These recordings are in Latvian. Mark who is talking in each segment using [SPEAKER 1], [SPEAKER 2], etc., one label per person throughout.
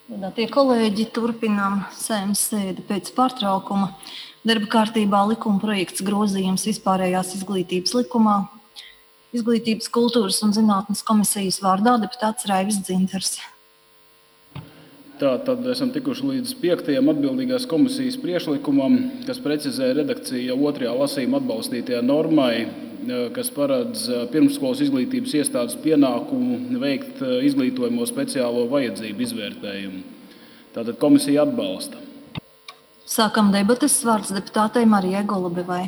[SPEAKER 1] Godātie kolēģi, turpinām Saeimas sēdi pēc pārtraukuma. Darba kārtībā likuma projekts grozījums vispārējās izglītības likumā. Izglītības, kultūras un zinātnes komisijas vārdā deputāts Raivis Dzintars.
[SPEAKER 2] Tā tad esam tikuši līdz 5. atbildīgās komisijas priekšlikumam, kas precizē redakciju 2. lasījuma atbalstītajā normai, kas paredz pirmsskolas izglītības iestādes pienākumu veikt izglītojamo speciālo vajadzību izvērtējumu. Tātad komisija atbalsta.
[SPEAKER 1] Sākam debates. Vārds deputātei Marijai Golubevai.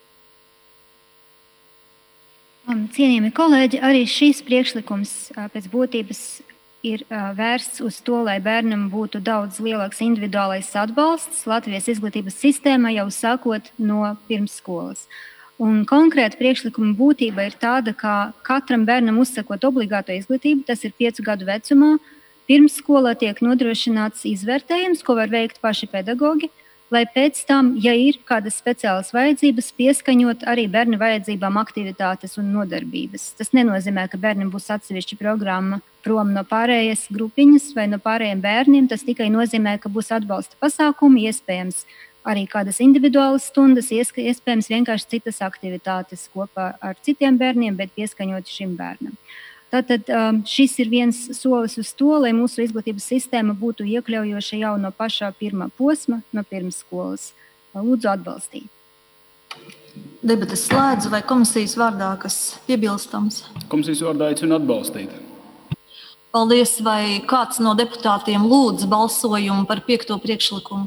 [SPEAKER 3] Cienījami kolēģi, arī šīs priekšlikums pēc būtības ir vērsts uz to, lai bērnam būtu daudz lielāks individuālais atbalsts Latvijas izglītības sistēmā jau sākot no pirmsskolas. Un konkrēti priekšlikuma būtība ir tāda, ka katram bērnam uzsakot obligāto izglītību, tas ir 5 gadu vecumā, pirmsskolā tiek nodrošināts izvērtējums, ko var veikt paši pedagogi, lai pēc tam, ja ir kādas speciālas vajadzības, pieskaņot arī bērnu vajadzībām aktivitātes un nodarbības. Tas nenozīmē, ka bērnam būs atsevišķa programma prom no pārējās grupiņas vai no pārējiem bērniem. Tas tikai nozīmē, ka būs atbalsta pasākumi, iespējams arī kādas individuālas stundas, iespējams vienkārši citas aktivitātes kopā ar citiem bērniem, bet pieskaņot šim bērnam. Tātad šis ir viens solis uz to, lai mūsu izglītības sistēma būtu iekļaujoša jau no pašā pirmā posma, no pirmsskolas. Lūdzu atbalstīt.
[SPEAKER 1] Debates slēdzu, vai komisijas vārdā kas piebilstams?
[SPEAKER 2] Komisijas vārdā aicinu atbalstīt.
[SPEAKER 1] Paldies, vai kāds no deputātiem lūdz balsojumu par 5. priekšlikumu?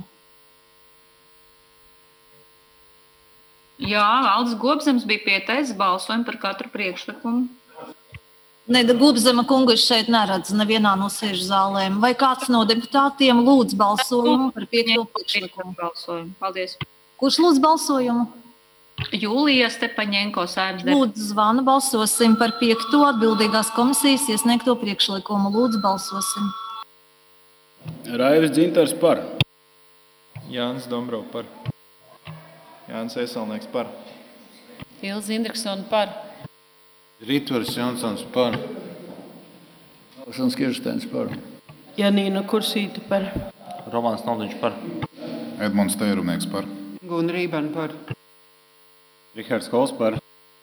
[SPEAKER 4] Jā, Valdis Gobzems bija pieteicis balsojumu par katru priekšlikumu.
[SPEAKER 1] Gobzema kungu es šeit neredzu nevienā no sēžu zālēm. Vai kāds no deputātiem lūdz balsojumu par 5. priekšlikumu?
[SPEAKER 4] Paldies.
[SPEAKER 1] Kurš lūdz balsojumu?
[SPEAKER 4] Jūlija Stepaņenko, Saeimas deputāte.
[SPEAKER 1] Lūdzu zvanu, balsosim par 5. atbildīgās komisijas iesniegto priekšlikumu. Lūdzu balsosim.
[SPEAKER 2] Raivis Dzintars par.
[SPEAKER 5] Jānis Dombrov par. Jānis Eselnieks par.
[SPEAKER 6] Ilze Indriksona par.
[SPEAKER 7] Ritvars Jansons par.
[SPEAKER 8] Alšans Kirsteins par.
[SPEAKER 6] Janīna Kursīta par.
[SPEAKER 5] Romāns Naldiņš par.
[SPEAKER 7] Edmunds Teirumnieks par.
[SPEAKER 6] Guna Rībana par.
[SPEAKER 5] Rihards Kols par.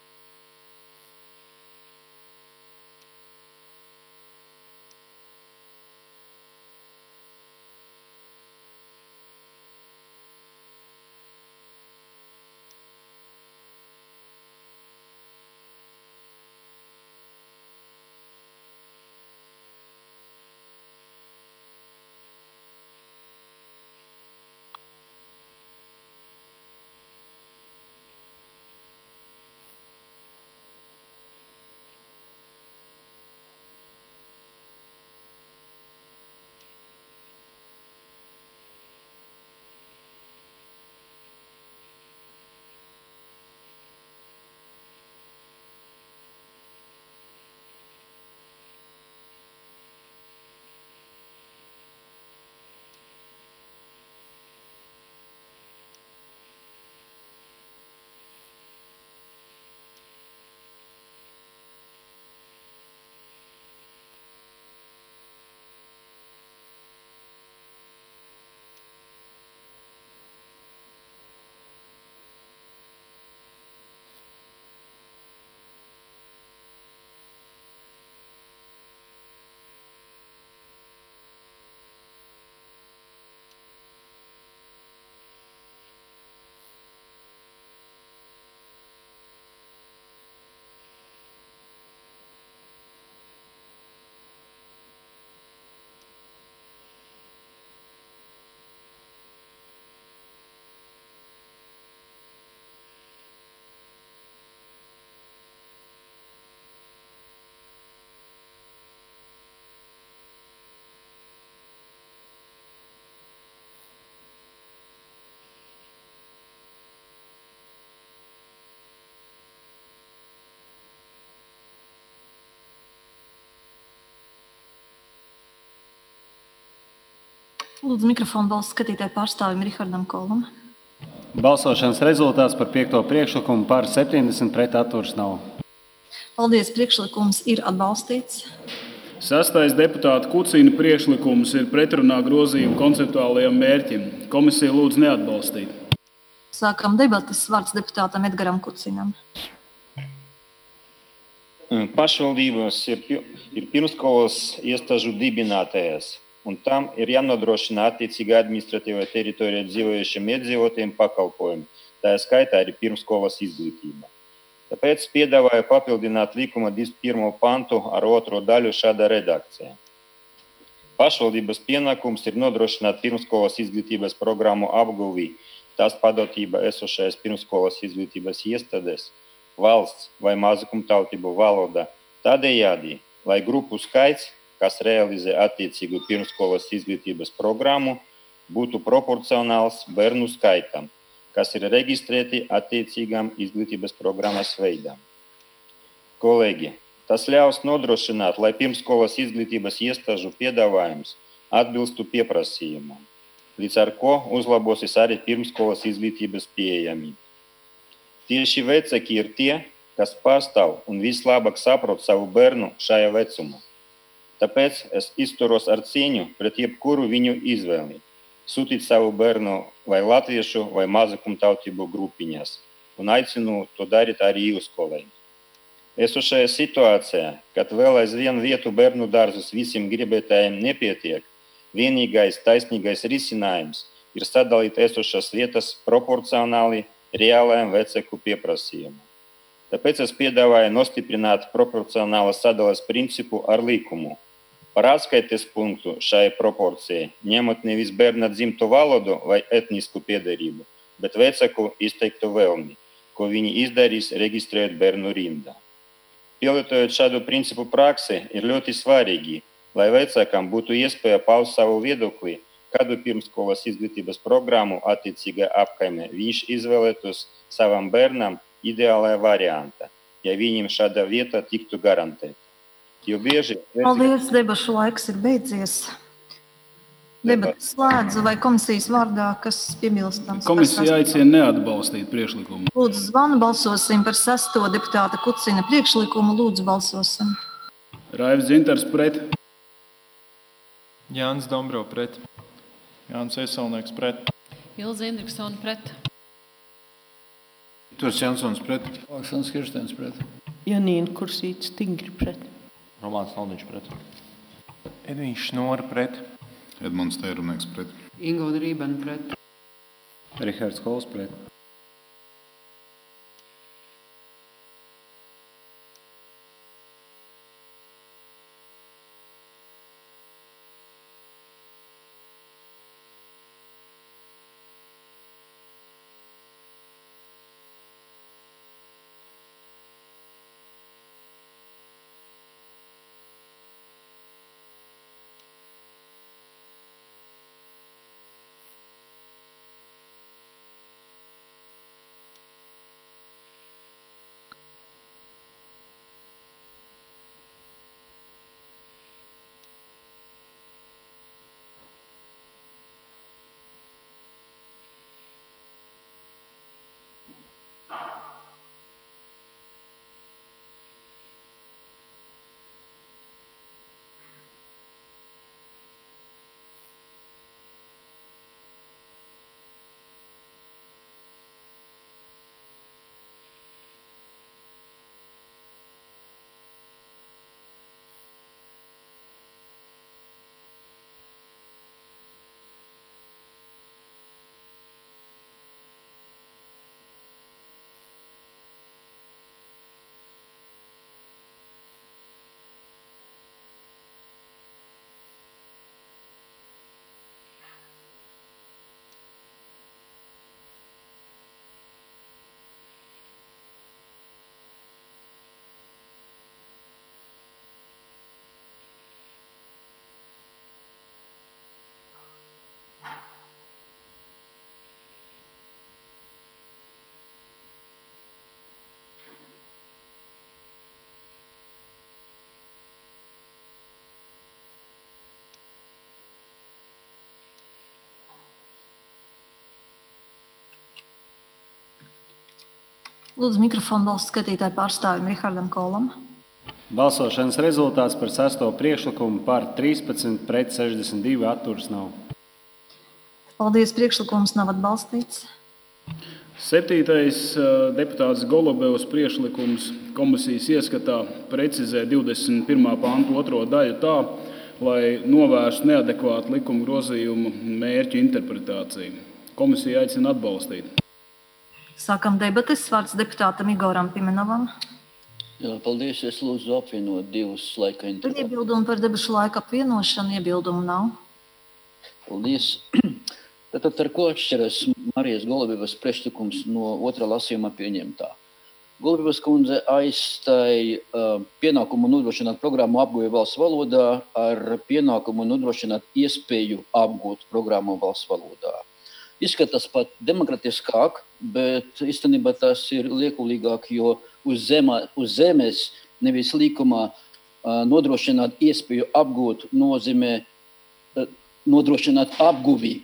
[SPEAKER 1] Lūdzu mikrofonu balsu skatītāju pārstāvim Rihardam Kolam.
[SPEAKER 5] Balsošanas rezultāts par 5. priekšlikumu par 70 pret atturas nav.
[SPEAKER 1] Paldies, priekšlikums ir atbalstīts.
[SPEAKER 2] Sastais deputāta Kucina priekšlikums ir pretrunā grozījuma konceptuālajiem mērķim. Komisija lūdz neatbalstīt.
[SPEAKER 1] Sākam debatas. Vārds deputātam Edgaram Kucinam.
[SPEAKER 9] Pašvaldības ir pirmskolas iestāžu dibinātājas, un tam ir jānodrošina attiecīga administratīvā teritorijā dzīvojušiem iedzīvotājiem pakalpojumi, tā skaitā arī pirmskolas izglītība. Tāpēc piedāvāju papildināt likuma 21. pantu ar 2. daļu šādā redakcijā. Pašvaldības pienākums ir nodrošināt pirmskolas izglītības programmu apguvi tās padotība esošajās pirmskolas izglītības iestādēs, valsts vai mazākumtautību valodā tādējādi, lai grupu skaits, kas realizē attiecīgu pirmskolas izglītības programmu, būtu proporcionāls bērnu skaitam, kas ir reģistrēti attiecīgām izglītības programmas veidām. Kolēģi, tas ļaus nodrošināt, lai pirmskolas izglītības iestāžu piedāvājums atbilstu pieprasījumam, līdz ar ko uzlabosies arī pirmskolas izglītības pieejamība. Tieši vecāki ir tie, kas pārstāv un vislabāk saprot savu bērnu šajā vecumā. Tāpēc es izturos ar cieņu pret jebkuru viņu izvēli. Sūtīt savu bērnu vai latviešu vai mazākumtautību grupiņās un aicinu to darīt arī jūs, kolēģi. Esošajā situācijā, kad vēl aizvien vietu bērnu dārzus visiem gribētājiem nepietiek, vienīgais taisnīgais risinājums ir sadalīt esošās vietas proporcionāli reālajam vecāku pieprasījumam. Tāpēc es piedāvāju nostiprināt proporcionālas sadales principu ar likumu. Par atskaites punktu šai proporcijai ņemot nevis bērna dzimto valodu vai etnisku piederību, bet vecāku izteiktu vēlmi, ko viņi izdarīs reģistrējot bērnu rindā. Pielietojot šādu principu praksi, ir ļoti svarīgi, lai vecākam būtu iespēja paust savu viedokli, kādu pirmskolas izglītības programmu attiecīgā apkaimē viņš izvēlētos savam bērnam ideālajā variantā, ja viņam šāda vieta tiktu garantēta. Jo bieži...
[SPEAKER 1] Paldies, debašu laiks ir beidzies. Debatas slēdzu vai komisijas vārdā, kas piebilstams?
[SPEAKER 2] Komisija aicina neatbalstīt priekšlikumu.
[SPEAKER 1] Lūdzu zvanu, balsosim par 6. deputāta Kucina priekšlikumu. Lūdzu balsosim.
[SPEAKER 2] Raivs Dzintars pret.
[SPEAKER 10] Jānis Dombro pret.
[SPEAKER 8] Jānis Esalnieks pret.
[SPEAKER 6] Ilze Indriksona pret.
[SPEAKER 7] Ritvars Jansons pret.
[SPEAKER 8] Aleksands Kirstens pret.
[SPEAKER 6] Janīna Kursīte Stingri pret.
[SPEAKER 5] Romāns Naldiņš pret.
[SPEAKER 10] Edvīns Šnora pret.
[SPEAKER 7] Edmunds Teirumnieks pret.
[SPEAKER 6] Ingūna Rībena pret.
[SPEAKER 5] Rihards Kols pret.
[SPEAKER 1] Lūdzu mikrofonu valsts skatītāju pārstāvim Rihardam Kolam.
[SPEAKER 5] Balsošanas rezultāts par 6. priekšlikumu par 13 pret 62 atturas nav.
[SPEAKER 1] Paldies, priekšlikums nav atbalstīts.
[SPEAKER 2] 7. deputāts Golubevs priekšlikums komisijas ieskatā precizē 21. pantu 2. daļu tā, lai novērstu neadekvātu likuma grozījumu mērķu interpretāciju. Komisija aicina atbalstīt.
[SPEAKER 1] Sākam debates. Vārds deputātam Igoram Pimenovam.
[SPEAKER 11] Jā, paldies. Es lūdzu apvienot divus laika
[SPEAKER 1] Tad
[SPEAKER 11] intervālus.
[SPEAKER 1] iebildumu par debašu laika apvienošanu. Iebildumu nav.
[SPEAKER 11] Paldies. Tātad ar ko atšķiras Marijas Golubevas priekšlikums no otrā lasījuma pieņemtā? Golubevas kundze aizstāja pienākumu nodrošināt programmu apguvi valsts valodā ar pienākumu nodrošināt iespēju apgūt programmu valsts valodā. Izskatās pat demokratiskāk, bet īstenībā tas ir liekulīgāk, jo uz zemes, nevis likumā, nodrošināt iespēju apgūt nozīmē nodrošināt apguvi.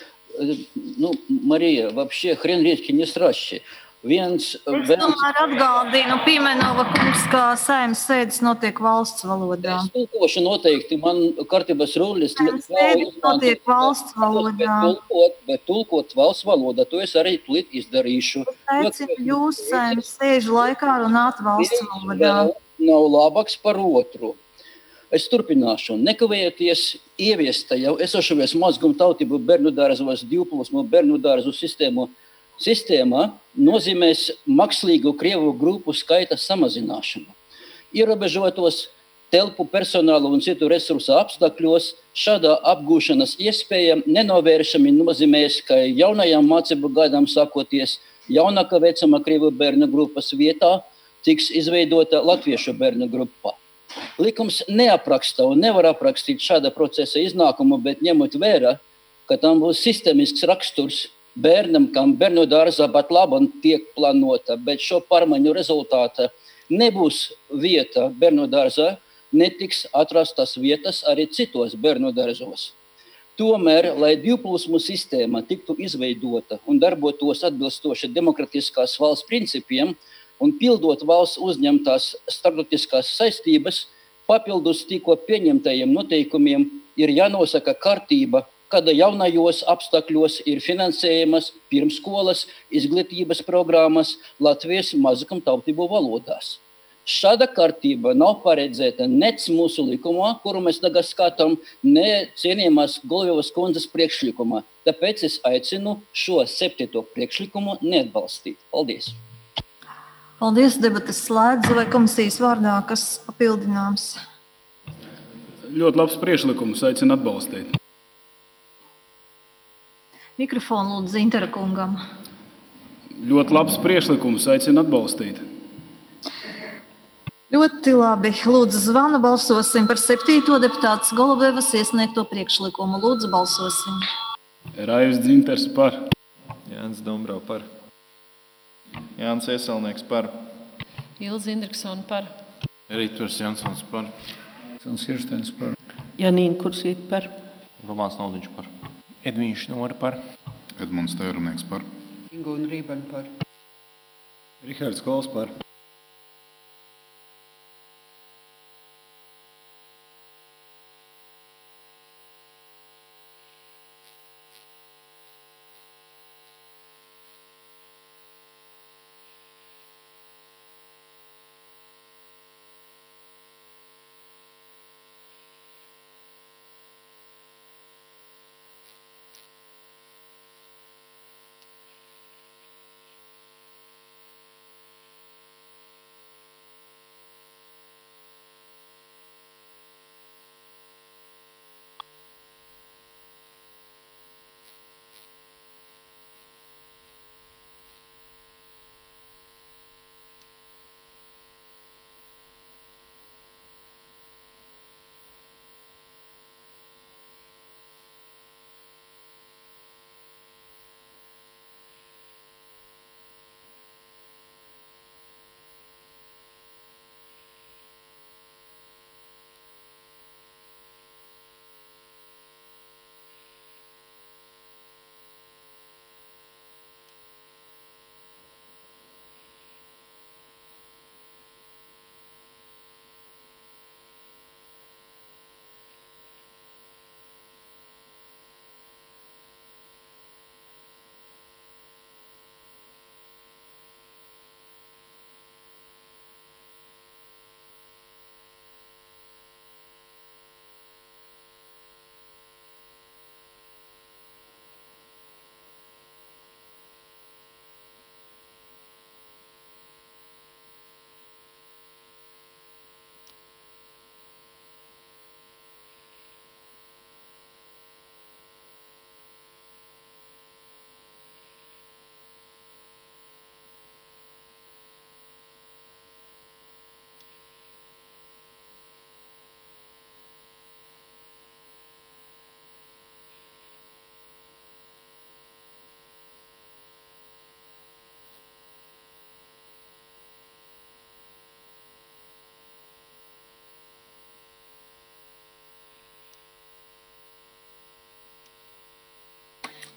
[SPEAKER 11] Marija, вообще хрен редьки не страшно.
[SPEAKER 1] Es tomēr atgādinu Pimenova kungs, ka Saeimas sēdes notiek valsts valodā.
[SPEAKER 11] Tulkošana noteikti man kārtības rulis.
[SPEAKER 1] Saeimas sēdes notiek valsts valodā.
[SPEAKER 11] Bet tulkot valsts valodā, to es arī tūlīt izdarīšu.
[SPEAKER 1] Es aicinu jūs Saeimas sēžu laikā runāt valsts valodā.
[SPEAKER 11] Nav labāks par otru. Es turpināšu. Nekavējoties ieviesta jau esošajos mazguma tautību bērnu dārzos 2+ bērnu dārzu sistēmā nozīmēs mākslīgu Krievu grupu skaita samazināšanu. Ierobežotos telpu personālu un citu resursu apstākļos šādā apgūšanas iespēja nenovēršami nozīmēs, ka jaunajām mācību gadām sākoties jaunākā vecuma Krievu bērnu grupas vietā tiks izveidota latviešu bērnu grupa. Likums neapraksta un nevar aprakstīt šāda procesa iznākumu, bet ņemot vērā, ka tam būs sistēmisks raksturs bērnam, kam bērnu dārzā pat labam tiek plānota, bet šo pārmaiņu rezultātā nebūs vieta bērnu dārzā, netiks atrastas vietas arī citos bērnu dārzos. Tomēr, lai 2+ sistēma tiktu izveidota un darbotos atbilstoši demokratiskās valsts principiem un pildot valsts uzņemtās starptautiskās saistības, papildus tikko pieņemtajiem noteikumiem ir jānosaka kārtība, kada jaunajos apstākļos ir finansējamas pirmskolas izglītības programmas Latvijas mazākumtautību valodās. Šāda kārtība nav paredzēta nec mūsu likumā, kuru mēs tagad skatām, ne cienījamās Golubevas kundzes priekšlikumā. Tāpēc es aicinu šo 7. priekšlikumu neatbalstīt. Paldies!
[SPEAKER 1] Paldies, debates slēdzu. Vai komisijas vārdā kas papildināms?
[SPEAKER 2] Ļoti labs priekšlikums, aicinu atbalstīt.
[SPEAKER 1] Mikrofonu lūdzu Zintara kungam.
[SPEAKER 2] Ļoti labs priekšlikums, aicinu atbalstīt.
[SPEAKER 1] Ļoti labi. Lūdzu zvanu, balsosim par 7. deputātes Golubevas iesniegto priekšlikumu. Lūdzu, balsosim.
[SPEAKER 2] Raivs Dzintars par.
[SPEAKER 8] Jānis Dombrau par. Jānis Ieselnieks par.
[SPEAKER 6] Ilze Indriksona par.
[SPEAKER 7] Rītvers Jansons par.
[SPEAKER 8] Sons Kirstens par.
[SPEAKER 6] Janīna Kursīte par.
[SPEAKER 10] Romāns Naudiņš par.
[SPEAKER 8] Edvīns Šnora par.
[SPEAKER 7] Edmunds Teirumnieks par.
[SPEAKER 6] Ingūna Rībana par.
[SPEAKER 5] Rihards Kols par.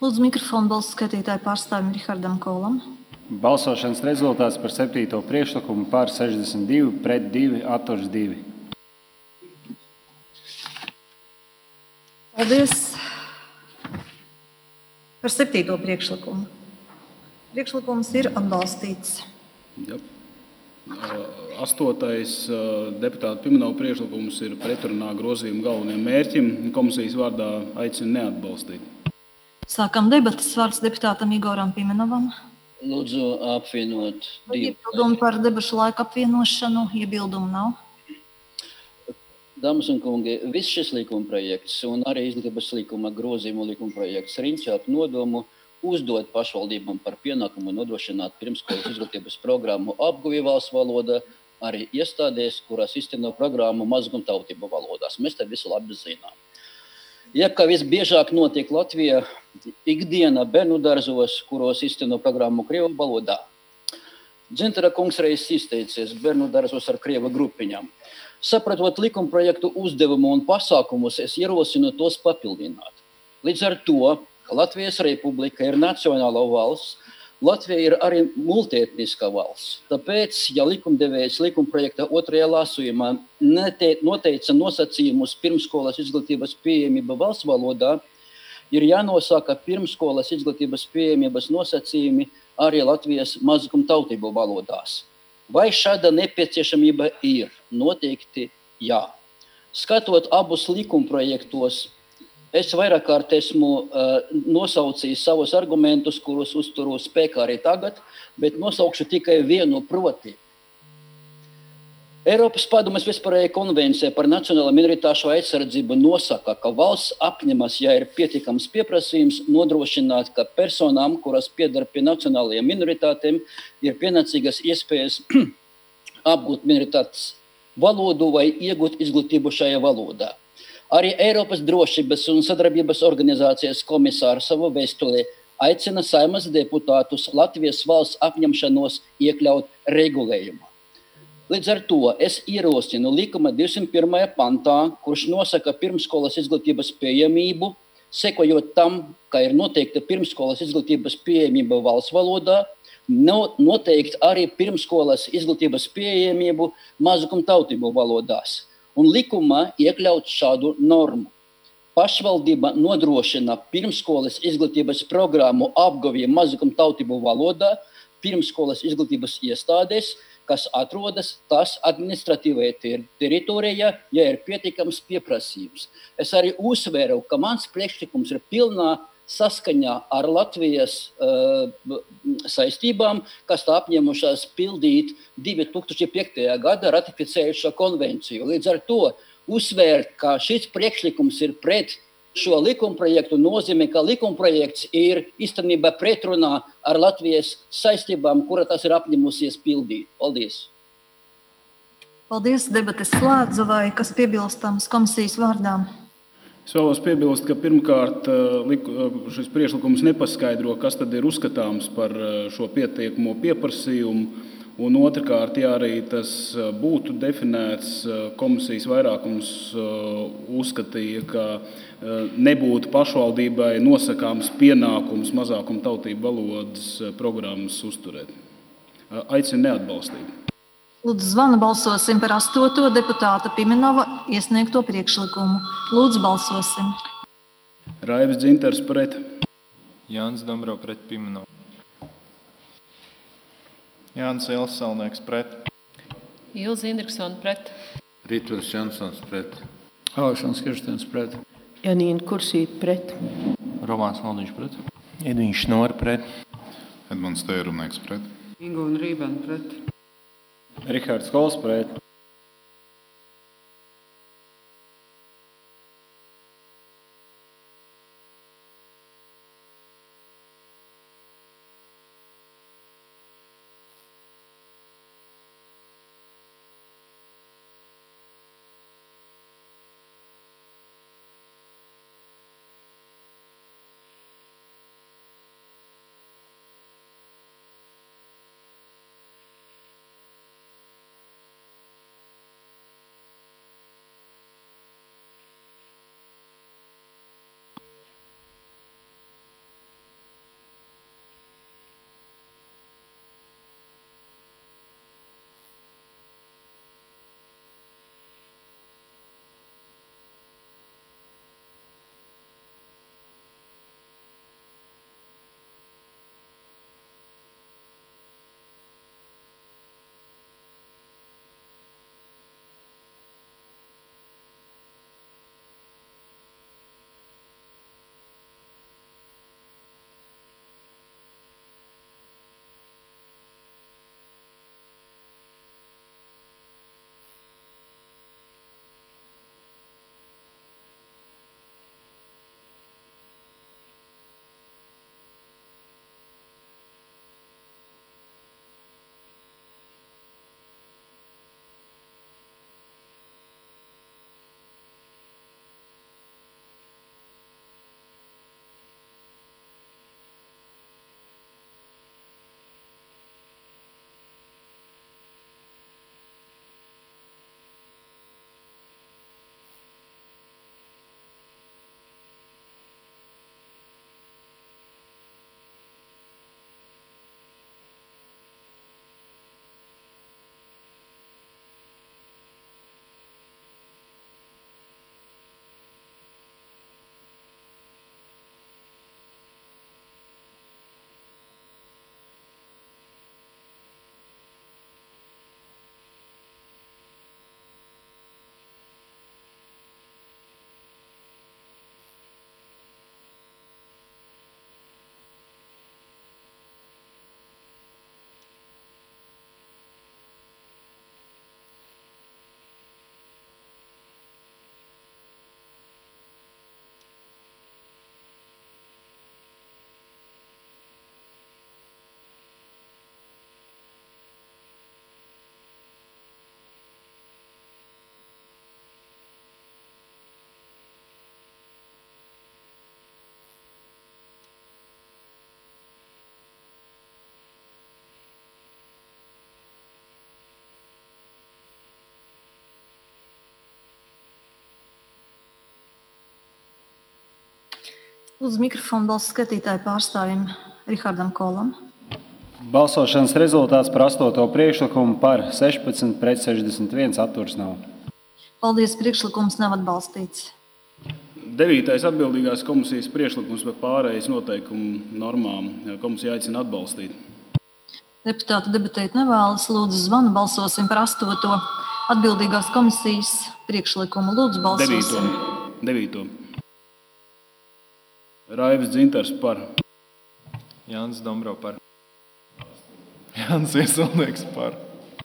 [SPEAKER 1] Lūdzu, mikrofonu balsu skaitītāju pārstāvim Rihardam Kolam.
[SPEAKER 5] Balsošanas rezultāts par 7. priekšlikumu par 62, pret 2, atturs 2.
[SPEAKER 1] Paldies par 7. priekšlikumu. Priekšlikums ir atbalstīts.
[SPEAKER 2] Ja. 8. deputāta Pimenova priekšlikums ir pretrunā grozījuma galvenajiem mērķim. Komisijas vārdā aicina neatbalstīt.
[SPEAKER 1] Sākam debatas. Vārds deputātam Igoram Pimenovam.
[SPEAKER 11] Lūdzu, apvienot
[SPEAKER 1] Iebildumu par debašu laiku apvienošanu. Iebildumu nav.
[SPEAKER 11] Dāmas un kungi, viss šis likuma projekts un arī izglītības likuma grozījumu likuma projekts riņķi ap nodomu uzdot pašvaldībām par pienākumu nodrošināt pirmskolas izglītības programmu apguvi valsts valodā, arī iestādēs, kurās izteno programmu mazākumtautību valodās. Mēs te visu labi zinām. Kā visbiežāk notiek Latvijā ikdiena bērnu dārzos, kuros izteno programmu krievu valodā. Dzintara kungs reiz izteicies bērnu dārzos ar krievu grupiņām. Sapratot likuma projektu uzdevumu un pasākumus, es ierosinu tos papildināt. Līdz ar to Latvijas Republika ir nacionāla valsts, Latvija ir arī multietniska valsts. Tāpēc, ja likumdevējs likuma projekta 2. lasījumā noteica nosacījumus pirmskolas izglītības pieejamība valsts valodā, ir jānosaka pirmskolas izglītības pieejamības nosacījumi arī Latvijas mazākumtautību valodās. Vai šāda nepieciešamība ir? Noteikti jā. Skatot abus likuma projektos, es vairāk kārt esmu nosaucījis savus argumentus, kurus uzturu spēkā arī tagad, bet nosaukšu tikai vienu proti. Eiropas padomes vispārējā konvencija par nacionālo minoritāšu aizsardzību nosaka, ka valsts apņemas, ja ir pietiekams pieprasījums, nodrošināt, ka personām, kuras pieder pie nacionālajiem minoritātēm, ir pienācīgas iespējas apgūt minoritātes valodu vai iegūt izglītību šajā valodā. Arī Eiropas drošības un sadarbības organizācijas komisārs savu vēstulē aicina Saeimas deputātus Latvijas valsts apņemšanos iekļaut regulējumā. Līdz ar to es ierosinu likuma 201. pantā, kurš nosaka pirmskolas izglītības pieejamību, sekojot tam, ka ir noteikta pirmskolas izglītības pieejamība valsts valodā, noteikt arī pirmskolas izglītības pieejamību mazākumtautību valodās. Un likumā iekļaut šādu normu. Pašvaldība nodrošina pirmskolas izglītības programmu apguvi mazākumtautību valodā pirmskolas izglītības iestādēs, kas atrodas tās administratīvajā teritorijā, ja ir pietiekams pieprasījums. Es arī uzsveru, ka mans priekšlikums ir pilnā saskaņā ar Latvijas saistībām, kas tā apņēmušās pildīt 2005. Gada ratificējušo konvenciju. Līdz ar to uzsvērt, ka šis priekšlikums ir pret šo likumprojektu, nozīmē, ka likumprojekts ir īstenībā pretrunā ar Latvijas saistībām, kura tas ir apņēmusies pildīt. Paldies!
[SPEAKER 1] Paldies, debates slēdzu, vai kas piebilstams komisijas vārdām?
[SPEAKER 2] Es vēlos piebilst, ka pirmkārt šis priekšlikums nepaskaidro, kas tad ir uzskatāms par šo pieteikumu pieprasījumu, un otrkārt, ja arī tas būtu definēts, komisijas vairākums uzskatīja, ka nebūtu pašvaldībai nosakāms pienākums mazākumtautību valodas programmas uzturēt. Aicinu neatbalstīt.
[SPEAKER 1] Lūdzu, zvanu balsosim par 8. deputāta Pimenova iesniegto priekšlikumu. Lūdzu, balsosim.
[SPEAKER 2] Raivis Dzintars pret.
[SPEAKER 10] Jānis Dombrovs pret Pimenovu.
[SPEAKER 8] Jānis Elsalnieks pret.
[SPEAKER 6] Ilze Indriksone pret.
[SPEAKER 7] Ritvers Jansons pret.
[SPEAKER 8] Aleksands Kirstens pret.
[SPEAKER 6] Janīna Kursīte pret.
[SPEAKER 10] Romāns Valdiņš pret. Edvīns Šnora pret.
[SPEAKER 7] Edmunds Tērumnieks pret.
[SPEAKER 6] Inga un Rībana pret.
[SPEAKER 5] Rihards Kols pret.
[SPEAKER 1] Lūdzu, mikrofonu balsu skatītāju pārstāvim Rihardam Kolam.
[SPEAKER 5] Balsošanas rezultāts par 8. priekšlikumu par 16 pret 61 atturs nav.
[SPEAKER 1] Paldies, priekšlikums nav atbalstīts.
[SPEAKER 2] 9. atbildīgās komisijas priekšlikums par pārējais noteikumu normām. Komisija aicina atbalstīt.
[SPEAKER 1] Deputāti debatēt nevēlas. Lūdzu, zvanu balsosim par 8. atbildīgās komisijas priekšlikumu. Lūdzu, balsosim.
[SPEAKER 2] 9. Raivis Dzintars par.
[SPEAKER 8] Jānis Dombro par. Jānis Ieselnieks par.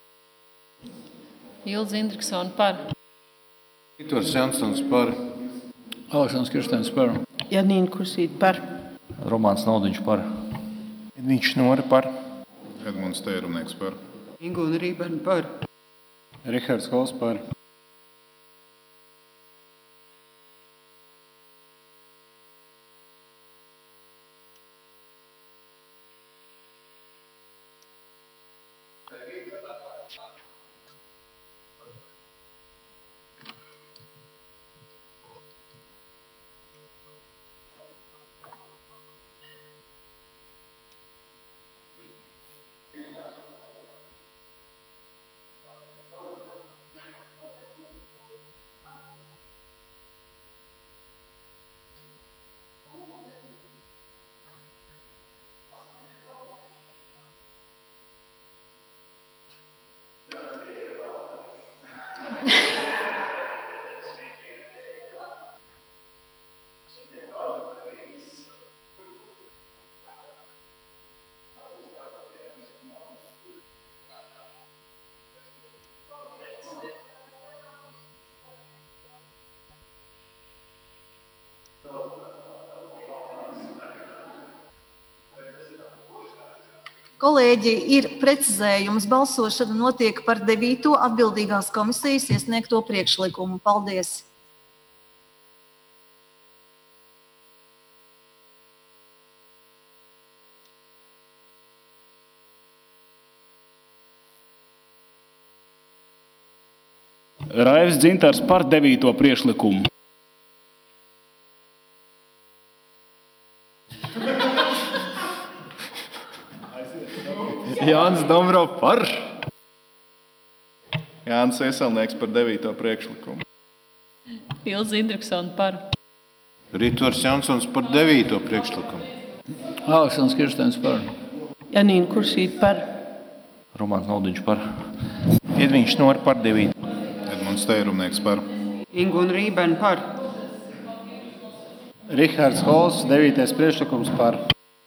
[SPEAKER 6] Ilze Indriksona par.
[SPEAKER 7] Viktors Jansons par.
[SPEAKER 8] Aleksandrs Kirstens par.
[SPEAKER 6] Janīna Kursīte par.
[SPEAKER 10] Romāns Naudiņš par. Edviņš Šnora par.
[SPEAKER 7] Edmunds Tērumnieks par.
[SPEAKER 6] Ingūna Rībana par.
[SPEAKER 5] Rihards Kols par.
[SPEAKER 1] Kolēģi, ir precizējums. Balsošana notiek par 9. atbildīgās komisijas iesniegto priekšlikumu. Paldies!
[SPEAKER 2] Raivis Dzintars par 9. priekšlikumu.
[SPEAKER 8] Jānis Dombro par. Jānis Ieselnieks par 9. priekšlikumu.
[SPEAKER 6] Ilze Indriksona par.
[SPEAKER 7] Viktors Jansons par 9. priekšlikumu.
[SPEAKER 8] Aleksandrs Kirstens par.
[SPEAKER 6] Janīna Kursīte par.
[SPEAKER 10] Romāns Naudiņš par. Edviņš Šnora par 9.
[SPEAKER 7] Edmunds Tērumnieks par.
[SPEAKER 6] Ingūna Rībana par.
[SPEAKER 5] Rihards Kols, 9. priekšlikums par.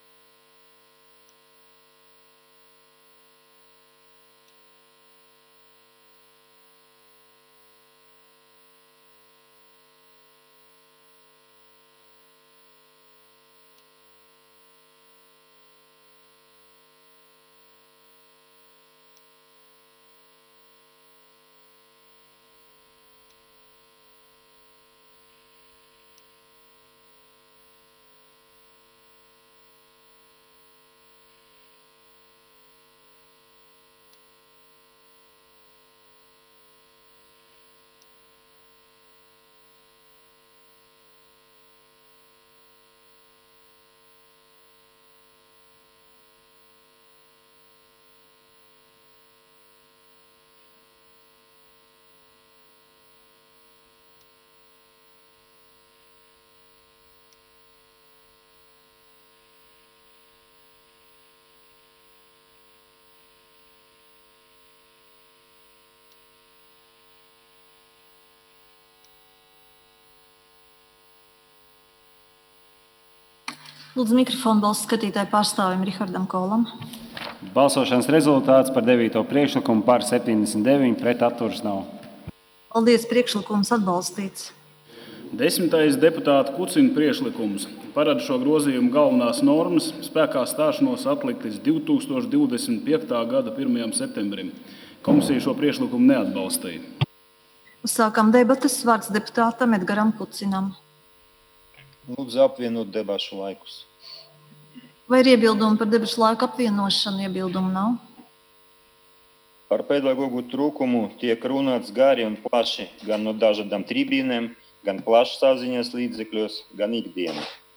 [SPEAKER 1] Lūdzu, mikrofonu balsu skatītāju pārstāvim Rihardam Kolam.
[SPEAKER 5] Balsošanas rezultāts par 9. priekšlikumu par 79 pret atturs nav.
[SPEAKER 1] Paldies, priekšlikums atbalstīts.
[SPEAKER 2] 10. deputāta Kucina priekšlikums paredz šo grozījumu galvenās normas spēkā stāšanos atlikt līdz 2025. gada 1. septembrim. Komisija šo priekšlikumu neatbalstīja.
[SPEAKER 1] Uzsākam debates. Vārds deputātam Edgaram Kucinam.
[SPEAKER 9] Lūdzu apvienot debašu laikus.
[SPEAKER 1] Vai ir iebildumi par debašu laiku apvienošanu? Iebildumu nav.
[SPEAKER 9] Par pedagogu trūkumu tiek runāts gari un plaši gan no dažādām tribīnēm, gan plašsaziņas līdzekļos, gan ikdienā.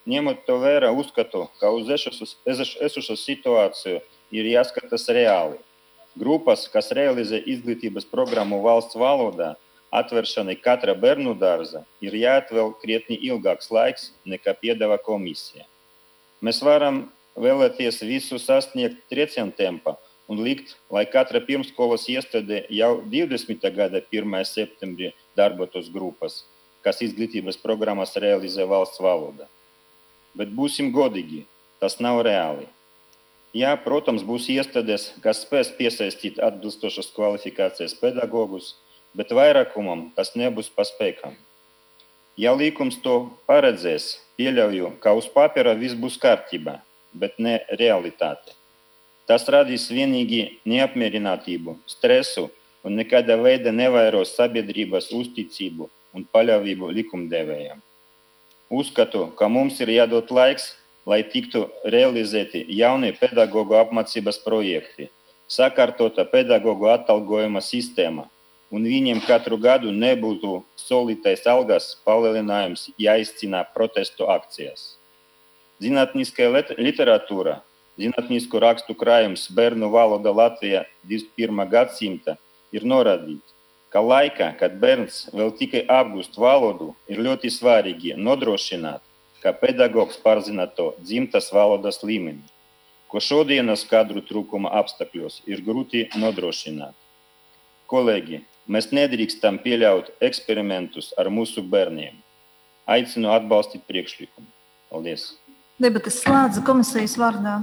[SPEAKER 9] ņemot to vērā, uzskatu, ka uz esošo situāciju ir jāskatās reāli. Grupas, kas realizē izglītības programmu valsts valodā, atvēršanai katra bērnu dārza ir jāatvēl krietni ilgāks laiks nekā piedāvā komisija. Mēs varam vēlēties visu sasniegt trieciena tempā un likt, lai katra pirmskolas iestāde jau 20. gada 1. septembrī darbotos grupas, kas izglītības programmas realizē valsts valodā. Bet būsim godīgi, tas nav reāli. Jā, protams, būs iestādes, kas spēs piesaistīt atbilstošas kvalifikācijas pedagogus, bet vairākumam tas nebūs pa spēkam. Ja likums to paredzēs, pieļauju, ka uz papīra viss būs kārtībā, bet ne realitāte. Tas radīs vienīgi neapmierinātību, stresu un nekādā veidā nevairos sabiedrības uzticību un paļāvību likumdevējiem. Uzskatu, ka mums ir jādod laiks, lai tiktu realizēti jaunie pedagogu apmācības projekti, sakārtota pedagogu atalgojuma sistēma, un viņiem katru gadu nebūtu solītais algas palielinājums jāizcīnā protestu akcijas. Zinātniskā literatūra, zinātnisku rakstu krājums bērnu valoda Latvijā 21. gadsimta ir norādīts, ka laikā, kad bērns vēl tikai apgūst valodu, ir ļoti svarīgi nodrošināt, ka pedagogs pārzina to dzimtas valodas līmeni, ko šodienas kadru trūkuma apstākļos ir grūti nodrošināt. Kolēģi, mēs nedrīkstam pieļaut eksperimentus ar mūsu bērniem. Aicinu atbalstīt priekšlikumu. Paldies!
[SPEAKER 1] Debates slēdza komisijas vārdā.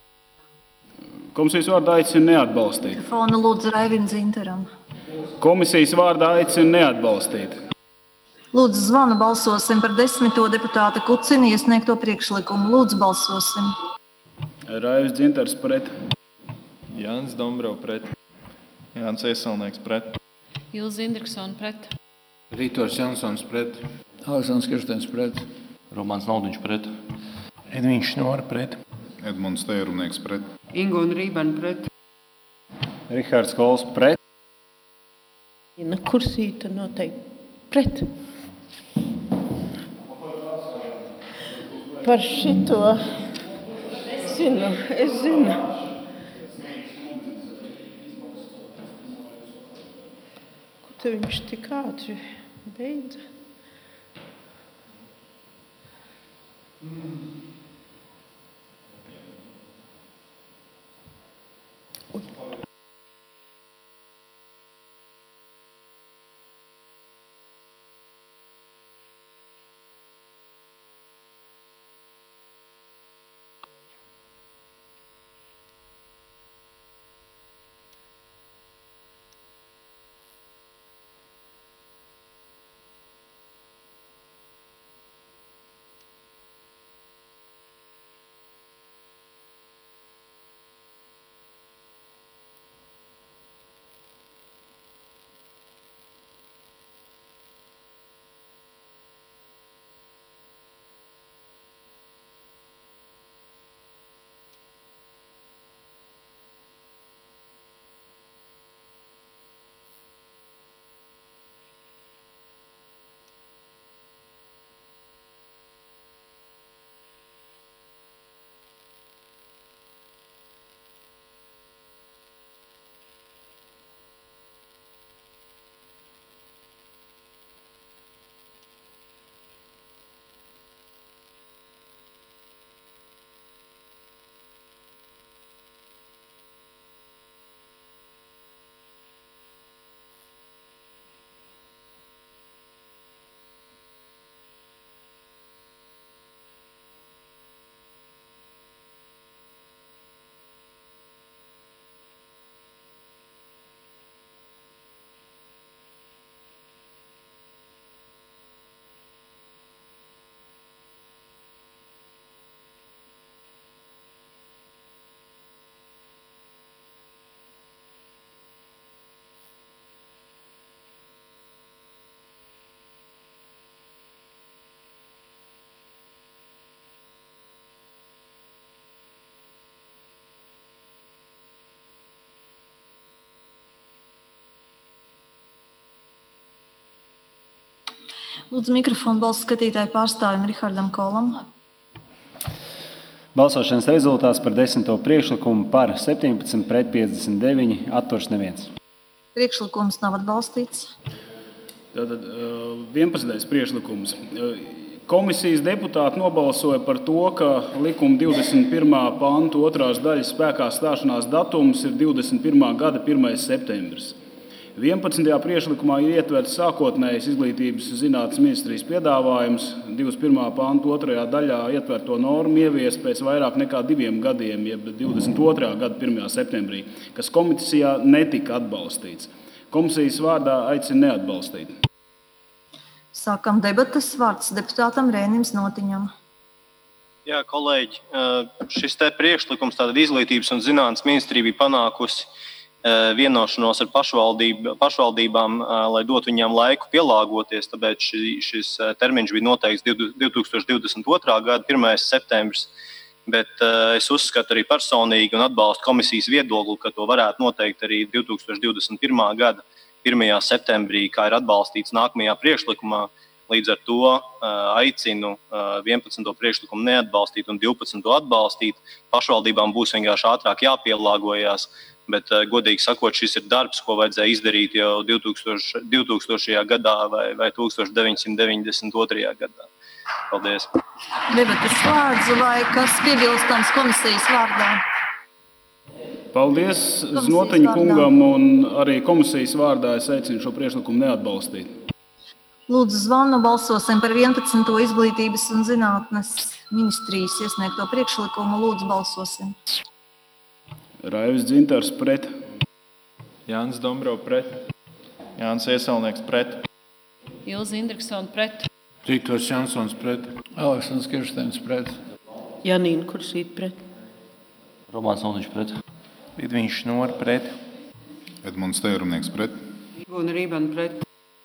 [SPEAKER 2] Komisijas vārdā aicinu neatbalstīt.
[SPEAKER 1] Mikrofonu lūdzu Raivim Dzintaram.
[SPEAKER 2] Komisijas vārdā aicinu neatbalstīt.
[SPEAKER 1] Lūdzu, zvanu balsosim par 10. deputāta Kucina iesniegto priekšlikumu. Lūdzu, balsosim.
[SPEAKER 2] Raivis Dzintars pret.
[SPEAKER 8] Jānis Dombrov pret. Jānis Ieselnieks pret.
[SPEAKER 6] Ilze Indriksona pret.
[SPEAKER 7] Rītors Jansons pret.
[SPEAKER 8] Aleksandrs Kirsteins pret.
[SPEAKER 10] Romāns Naudiņš pret.
[SPEAKER 7] Edviņš Šnora pret.
[SPEAKER 8] Edmunds Tērumnieks pret.
[SPEAKER 6] Ingūna Rībana pret.
[SPEAKER 5] Rihards Kols pret.
[SPEAKER 6] Ina Kursīta noteikti pret. Par šito es zinu. Ko te viņš tik ātri beidza?
[SPEAKER 1] Lūdzu, mikrofonu balsu skatītāju pārstāvim Rihardam Kolam.
[SPEAKER 5] Balsošanas rezultāts par 10. priekšlikumu par 17 pret 59 atturs neviens.
[SPEAKER 1] Priekšlikums nav atbalstīts.
[SPEAKER 2] Tātad 11. priekšlikums. Komisijas deputāti nobalsoja par to, ka likuma 21. pantu 2. daļas spēkā stāšanās datums ir 21. gada 1. septembris. 11. priekšlikumā ir ietverts sākotnējais izglītības zinātnes ministrijas piedāvājums 21. pantu 2. daļā ietverto normu ieviest pēc vairāk nekā 2 gadiem, jeb 22. gada 1. septembrī, kas komisijā netika atbalstīts. Komisijas vārdā aicina neatbalstīt.
[SPEAKER 1] Sākam debatas. Vārds deputātam Rēnim Znotiņam.
[SPEAKER 12] Jā, kolēģi, šis te priekšlikums, tātad izglītības un zinātnes ministrija bija panākusi vienošanos ar pašvaldībām, lai dotu viņām laiku pielāgoties, tāpēc šis termiņš bija noteikts 2022. gada 1. septembris, bet es uzskatu arī personīgi un atbalstu komisijas viedokli, ka to varētu noteikt arī 2021. gada 1. septembrī, kā ir atbalstīts nākamajā priekšlikumā. Līdz ar to aicinu 11. priekšlikumu neatbalstīt un 12. atbalstīt. Pašvaldībām būs vienkārši ātrāk jāpielāgojas, bet, godīgi sakot, šis ir darbs, ko vajadzēja izdarīt jau 2000. gadā vai 1992. gadā. Paldies.
[SPEAKER 1] Debatas slēdzu, vai kas piebilstams komisijas vārdā?
[SPEAKER 2] Paldies Znotiņa kungam un arī komisijas vārdā es aicinu šo priekšlikumu neatbalstīt.
[SPEAKER 1] Lūdzu zvanu, balsosim par 11. izglītības un zinātnes ministrijas iesniegto priekšlikumu. Lūdzu balsosim.
[SPEAKER 2] Raivis Dzintars pret.
[SPEAKER 8] Jānis Dombrovs pret. Jānis Ieselnieks pret.
[SPEAKER 13] Ilze Indriksona pret.
[SPEAKER 7] Riktors Jansons pret.
[SPEAKER 8] Aleksandrs Kirsteins pret.
[SPEAKER 6] Janīna Kursīt pret.
[SPEAKER 10] Romāns Nolniņš pret.
[SPEAKER 8] Vidviņš Šnora pret. Edmunds Teirumnieks pret.
[SPEAKER 13] Igona Rībana pret.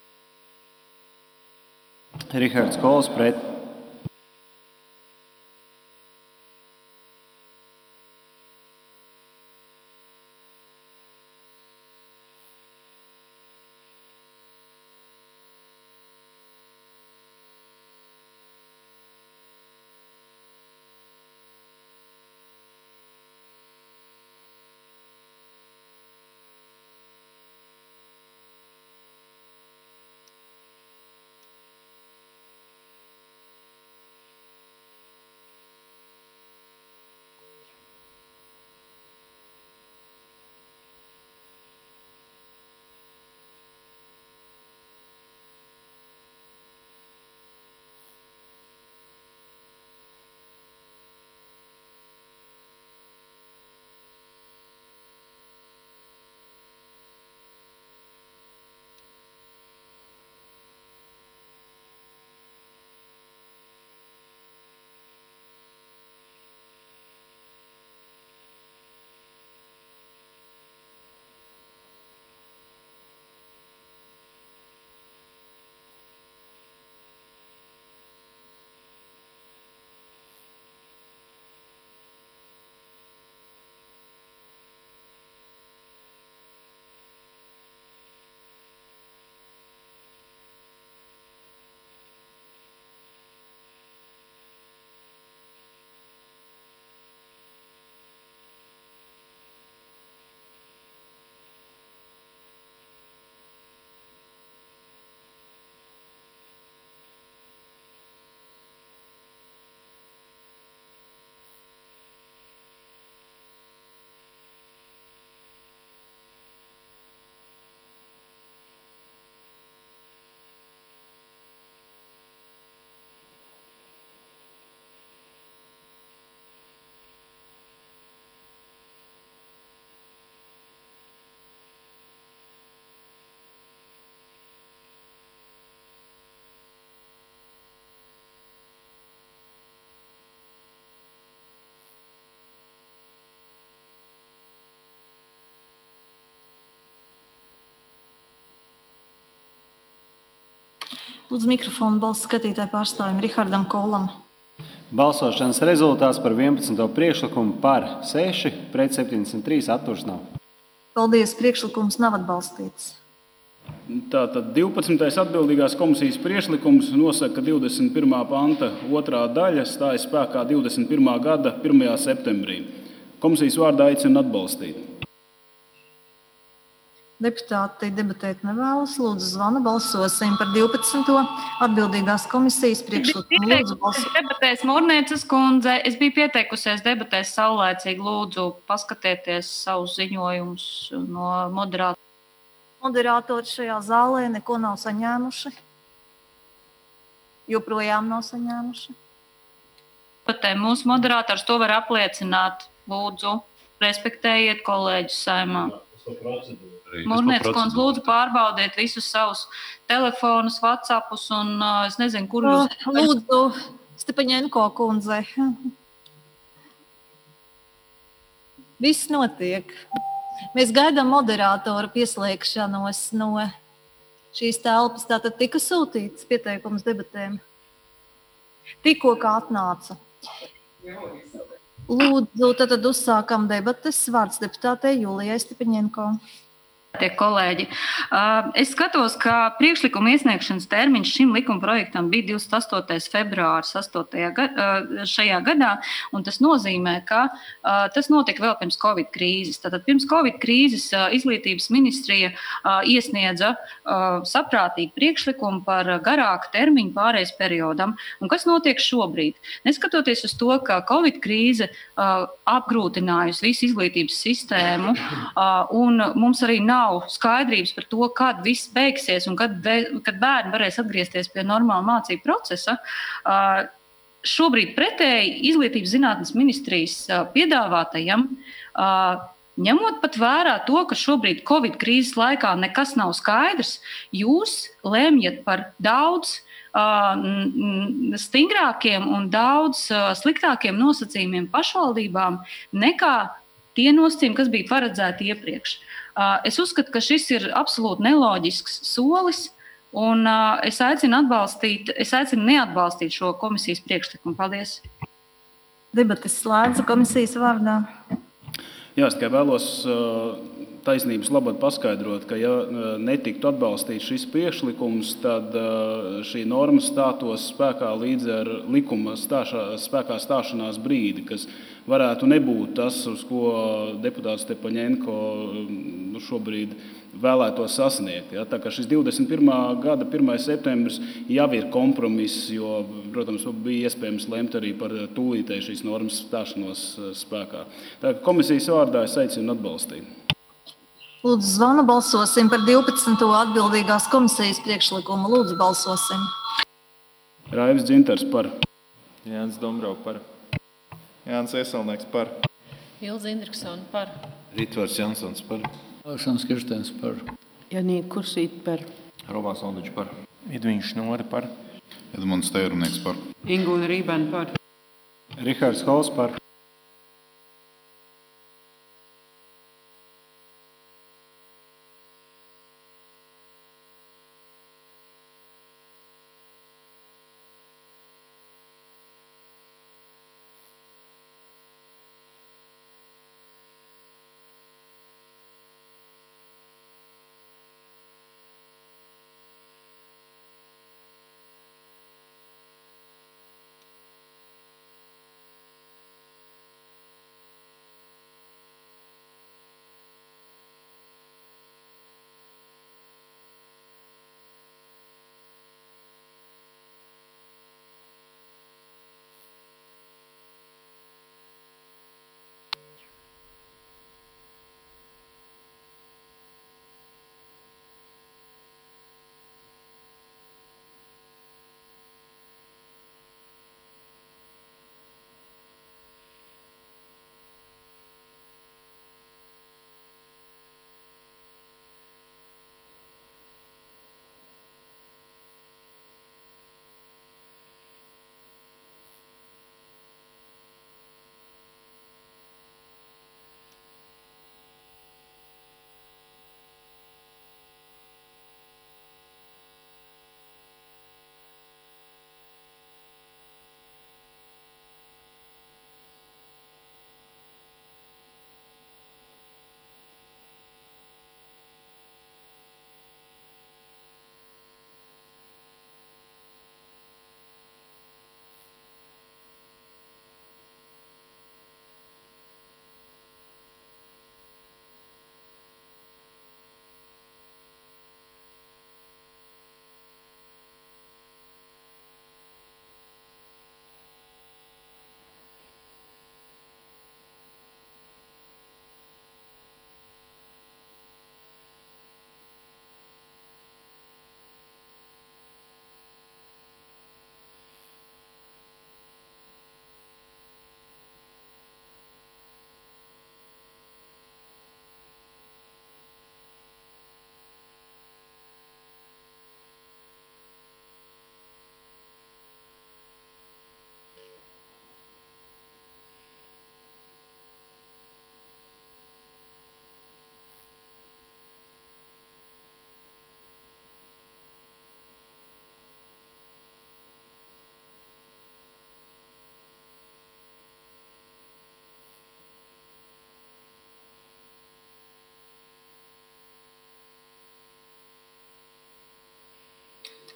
[SPEAKER 5] Rihards Kols pret.
[SPEAKER 1] Lūdzu mikrofonu balsu skatītāju pārstāvim Rihardam Kolam.
[SPEAKER 5] Balsošanas rezultāts par 11. priekšlikumu par 6 pret 73 atturs nav.
[SPEAKER 1] Paldies, priekšlikums nav atbalstīts.
[SPEAKER 2] Tātad 12. atbildīgās komisijas priekšlikums nosaka, ka 21. panta 2. daļa stājas spēkā 21. gada 1. septembrī. Komisijas vārdā aicinu atbalstīt.
[SPEAKER 1] Deputāti debatēt nevēlas. Lūdzu, zvana. Balsosim par 12. atbildīgās komisijas priekšlikumu. Lūdzu, balsosim.
[SPEAKER 4] Debatēs Mūrnieces kundze. Es biju pieteikusies debatēs saulēcīgi. Lūdzu, paskatieties savus ziņojumus no moderātora.
[SPEAKER 1] Moderātori šajā zālē neko nav saņēmuši. Joprojām nav saņēmuši.
[SPEAKER 4] Mūsu moderātors to var apliecināt. Lūdzu, respektējiet kolēģus saimā. Mūrnieces kundze, lūdzu, pārbaudiet visus savus telefonus, WhatsAppus un es nezinu, kur jūs...
[SPEAKER 1] Lūdzu, Stepaņenko kundze. Viss notiek. Mēs gaidām moderātoru pieslēgšanos no šīs telpas. Tātad tika sūtīts pieteikums debatēm. Tikko kā atnāca. Lūdzu, tad uzsākam debates. Vārds deputātei Julijai Stepaņenko.
[SPEAKER 4] Tie kolēģi. Es skatos, ka priekšlikuma iesniegšanas termiņš šim likumprojektam bija 28. februāris šajā gadā, un tas nozīmē, ka tas notika vēl pirms Covid krīzes. Tātad pirms Covid krīzes izglītības ministrija iesniedza saprātīgu priekšlikumu par garāku termiņu pārejas periodam. Un kas notiek šobrīd? Neskatoties uz to, ka Covid krīze apgrūtinājusi visu izglītības sistēmu, un mums arī nav skaidrības par to, kad viss beigsies un kad bērni varēs atgriezties pie normāla mācību procesa. Šobrīd pretēji Izglītības zinātnes ministrijas piedāvātajam, ņemot pat vērā to, ka šobrīd Covid krīzes laikā nekas nav skaidrs, jūs lemjat par daudz stingrākiem un daudz sliktākiem nosacījumiem pašvaldībām nekā tie nosacījumi, kas bija paredzēti iepriekš. Es uzskatu, ka šis ir absolūti neloģisks solis, un es aicinu neatbalstīt šo komisijas priekšlikumu. Paldies!
[SPEAKER 1] Debates slēdzu komisijas vārdā.
[SPEAKER 2] Jā, es tikai vēlos taisnības labad paskaidrot, ka ja netiktu atbalstīts šis priekšlikums, tad šī norma stātos spēkā līdz ar likuma spēkā stāšanās brīdi, kas varētu nebūt tas, uz ko deputāts Stepaņenko šobrīd vēlētos sasniegt. Ja? Tā kā šis 21. gada 1. septembris jau ir kompromiss, jo, protams, bija iespējams lemt arī par tūlītēju šīs normas stāšanos spēkā. Tā kā komisijas vārdā es aicinu atbalstīt.
[SPEAKER 1] Lūdzu, zvana. Balsosim par 12. atbildīgās komisijas priekšlikumu. Lūdzu, balsosim.
[SPEAKER 2] Raivis Dzintars par.
[SPEAKER 10] Jānis Dombrovs par.
[SPEAKER 8] Jānis Eselnieks par.
[SPEAKER 13] Ilze Indriksone par.
[SPEAKER 7] Ritvars Jansons par.
[SPEAKER 11] Aleksandrs Kirstens par.
[SPEAKER 6] Janīna Kursīte par.
[SPEAKER 10] Romāns Londiņš par. Edviņš Nore par.
[SPEAKER 7] Edmunds Teirunieks par.
[SPEAKER 13] Ingūna Rībēna par.
[SPEAKER 5] Rihards Hols par.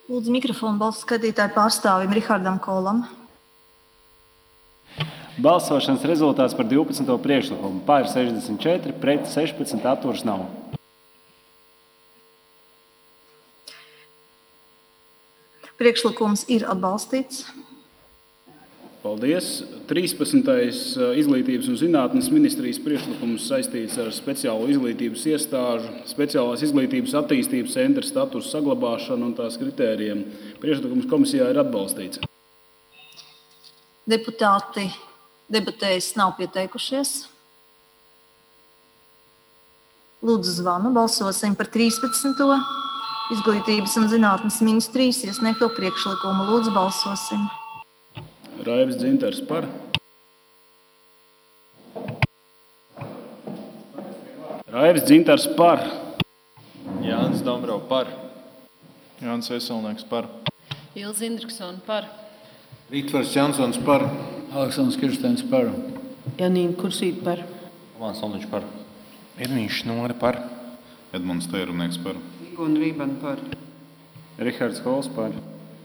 [SPEAKER 1] Lūdzu mikrofonu balsu skaitītāju pārstāvim Rihardam Kolam.
[SPEAKER 5] Balsošanas rezultāts par 12. priekšlikumu. Par 64, pret 16, atturas nav.
[SPEAKER 1] Priekšlikums ir atbalstīts.
[SPEAKER 2] Paldies. 13. Izglītības un zinātnes ministrijas priekšlikums saistīts ar speciālo izglītības iestāžu, speciālās izglītības attīstības centra statusu saglabāšanu un tās kritērijiem. Priekšlikums komisijā ir atbalstīts.
[SPEAKER 1] Deputāti debatēs nav pieteikušies. Lūdzu zvanu, balsosim par 13. Izglītības un zinātnes ministrijas iesniegto priekšlikumu. Lūdzu balsosim.
[SPEAKER 2] Raivis Dzintars par. Raivis Dzintars par.
[SPEAKER 10] Jānis Dombrov par.
[SPEAKER 8] Jānis Veselnieks par.
[SPEAKER 13] Ilze Indriksona par.
[SPEAKER 7] Rītvars Jansons par.
[SPEAKER 14] Aleksandrs Kirsteins par.
[SPEAKER 6] Janīna Kursīte par.
[SPEAKER 10] Rolands Solniņš par. Edvīns Šnore par.
[SPEAKER 7] Edmunds Tērumnieks par.
[SPEAKER 13] Igona Rībana par.
[SPEAKER 5] Rihards Kols par.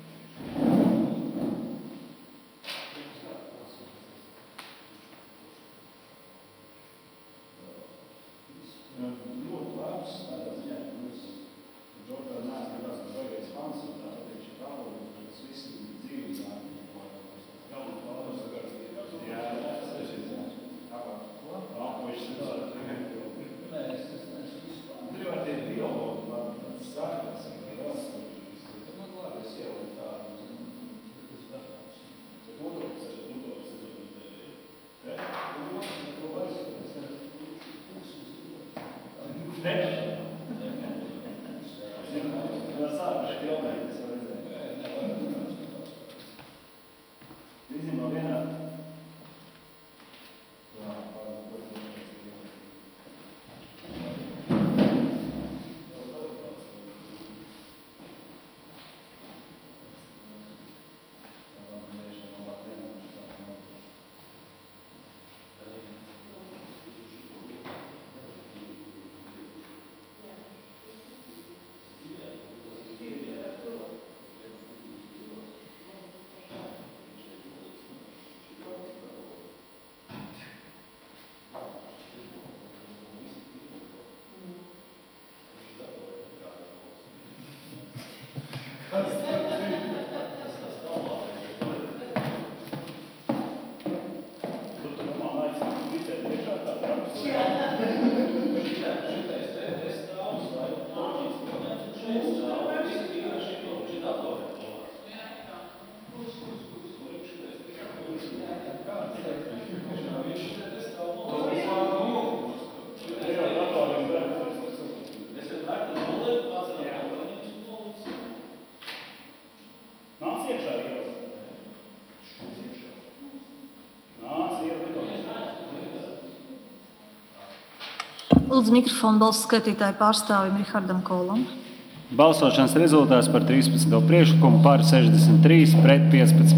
[SPEAKER 1] Lūdzu mikrofonu balsu skaitītāju pārstāvim Rihardam Kolam.
[SPEAKER 5] Balsošanas rezultāts par 13. priekšlikumu. Par 63, pret 15.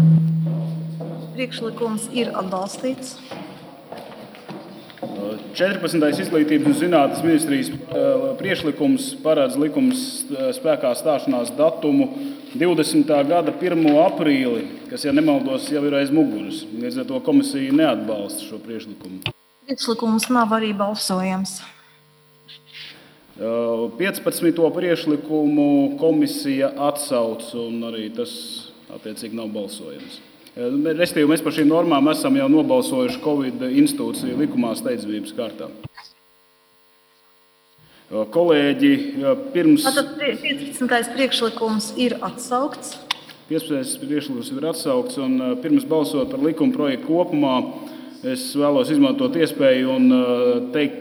[SPEAKER 1] Priekšlikums ir atbalstīts.
[SPEAKER 2] 14. Izglītības un zinātnes ministrijas priekšlikums paredz likums spēkā stāšanās datumu 20. gada 1. aprīli, kas, ja nemaldos, jau ir aiz muguras. Līdz ar to komisija neatbalsta šo priekšlikumu.
[SPEAKER 1] Priekšlikums nav arī balsojams.
[SPEAKER 2] 15. priekšlikumu komisija atsauc, un arī tas attiecīgi nav balsojams. Respektīvi, mēs par šīm normām esam jau nobalsojuši Covid institūciju likumā steidzamības kārtā. Kolēģi, pirms...
[SPEAKER 1] Tātad 15. priekšlikums ir atsaukts.
[SPEAKER 2] 15. priekšlikums ir atsaukts, un pirms balsot par likuma projektu kopumā, es vēlos izmantot iespēju un pateikt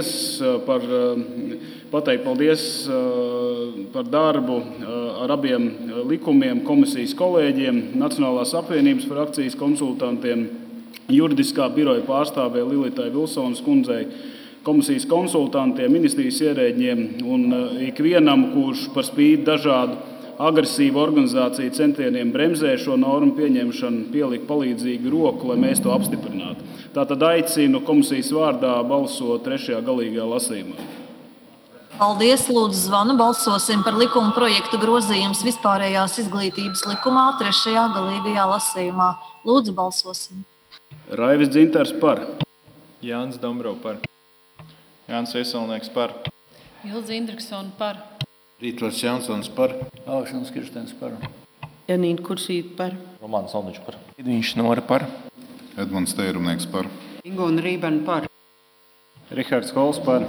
[SPEAKER 2] paldies par darbu ar abiem likumiem komisijas kolēģiem, Nacionālās apvienības frakcijas konsultantiem, juridiskā biroja pārstāvē Lilitai Vilsonas kundzei, komisijas konsultantiem, ministrijas ierēģiem un ikvienam, kurš par spīti dažādu agresīvu organizāciju centieniem bremzē šo normu pieņemšanu, pielika palīdzīgu roku, lai mēs to apstiprinātu. Tātad aicinu komisijas vārdā balsot 3. galīgajā lasījumā.
[SPEAKER 1] Paldies, lūdzu, zvanu. Balsosim par likuma projektu grozījums vispārējās izglītības likumā trešajā galīgajā lasījumā. Lūdzu, balsosim.
[SPEAKER 2] Raivis Dzintars par.
[SPEAKER 10] Jānis Dombro par. Jānis Veselnieks par.
[SPEAKER 13] Ilze Indriksona par.
[SPEAKER 7] Rītvars Jansons par.
[SPEAKER 14] Aleksandrs Kirsteins par.
[SPEAKER 6] Janīna Kursīta par.
[SPEAKER 10] Romāns Salniņš par. Edviņš Nora par.
[SPEAKER 7] Edmunds Teirumnieks par.
[SPEAKER 6] Ingona Rībana par.
[SPEAKER 5] Rihards Kols par.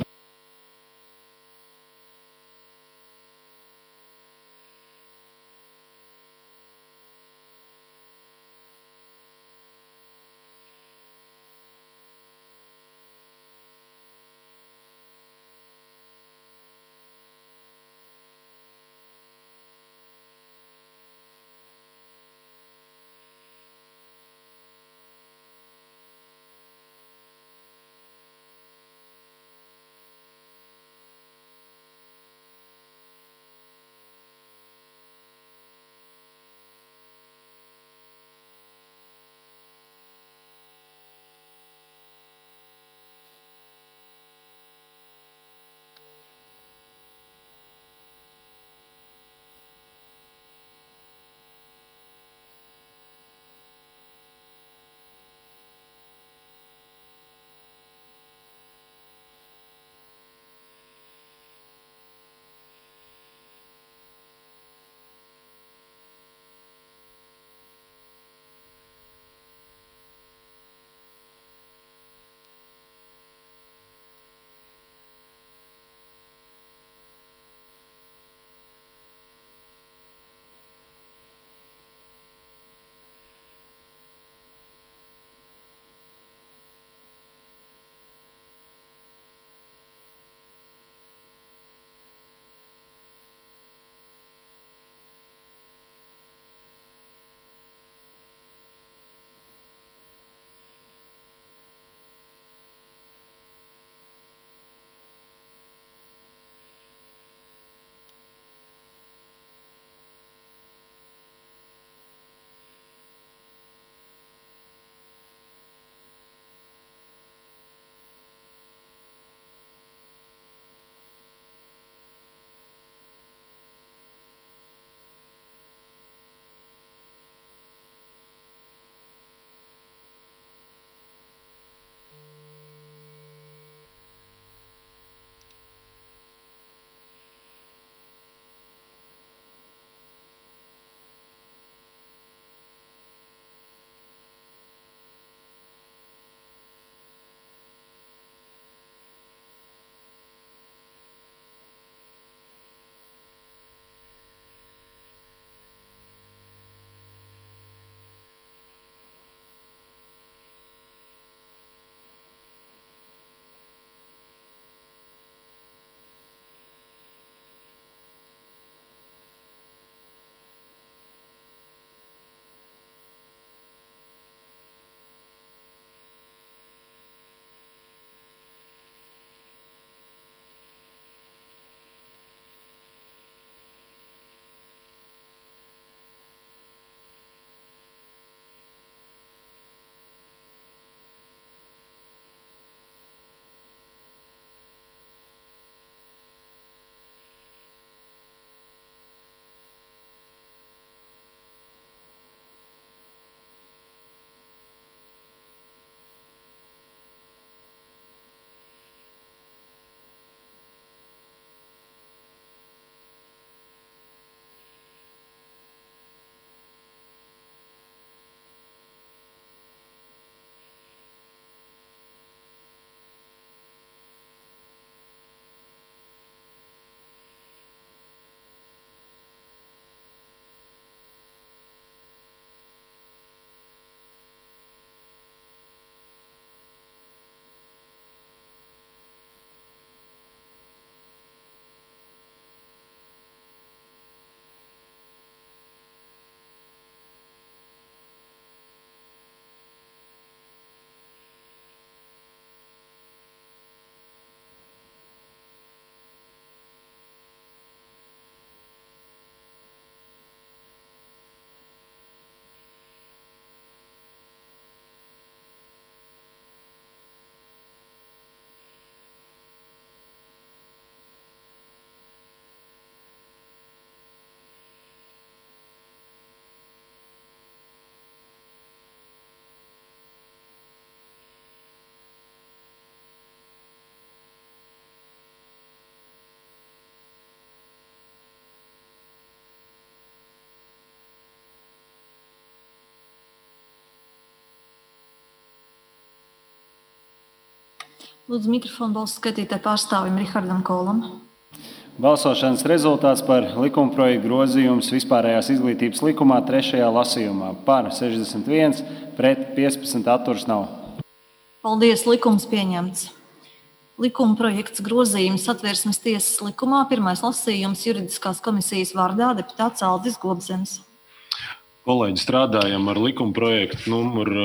[SPEAKER 1] Lūdzu, mikrofonu balsu skaitītāju pārstāvim Rihardam Kolam.
[SPEAKER 5] Balsošanas rezultāts par likumprojektu grozījums vispārējās izglītības likumā 3. lasījumā. Par 61, pret 15 atturs nav.
[SPEAKER 1] Paldies, likums pieņemts. Likuma projekts grozījums Satversmes tiesas likumā, pirmais lasījums juridiskās komisijas vārdā deputāts Aldis Gobzems.
[SPEAKER 15] Kolēģi, strādājam ar likumprojektu numuru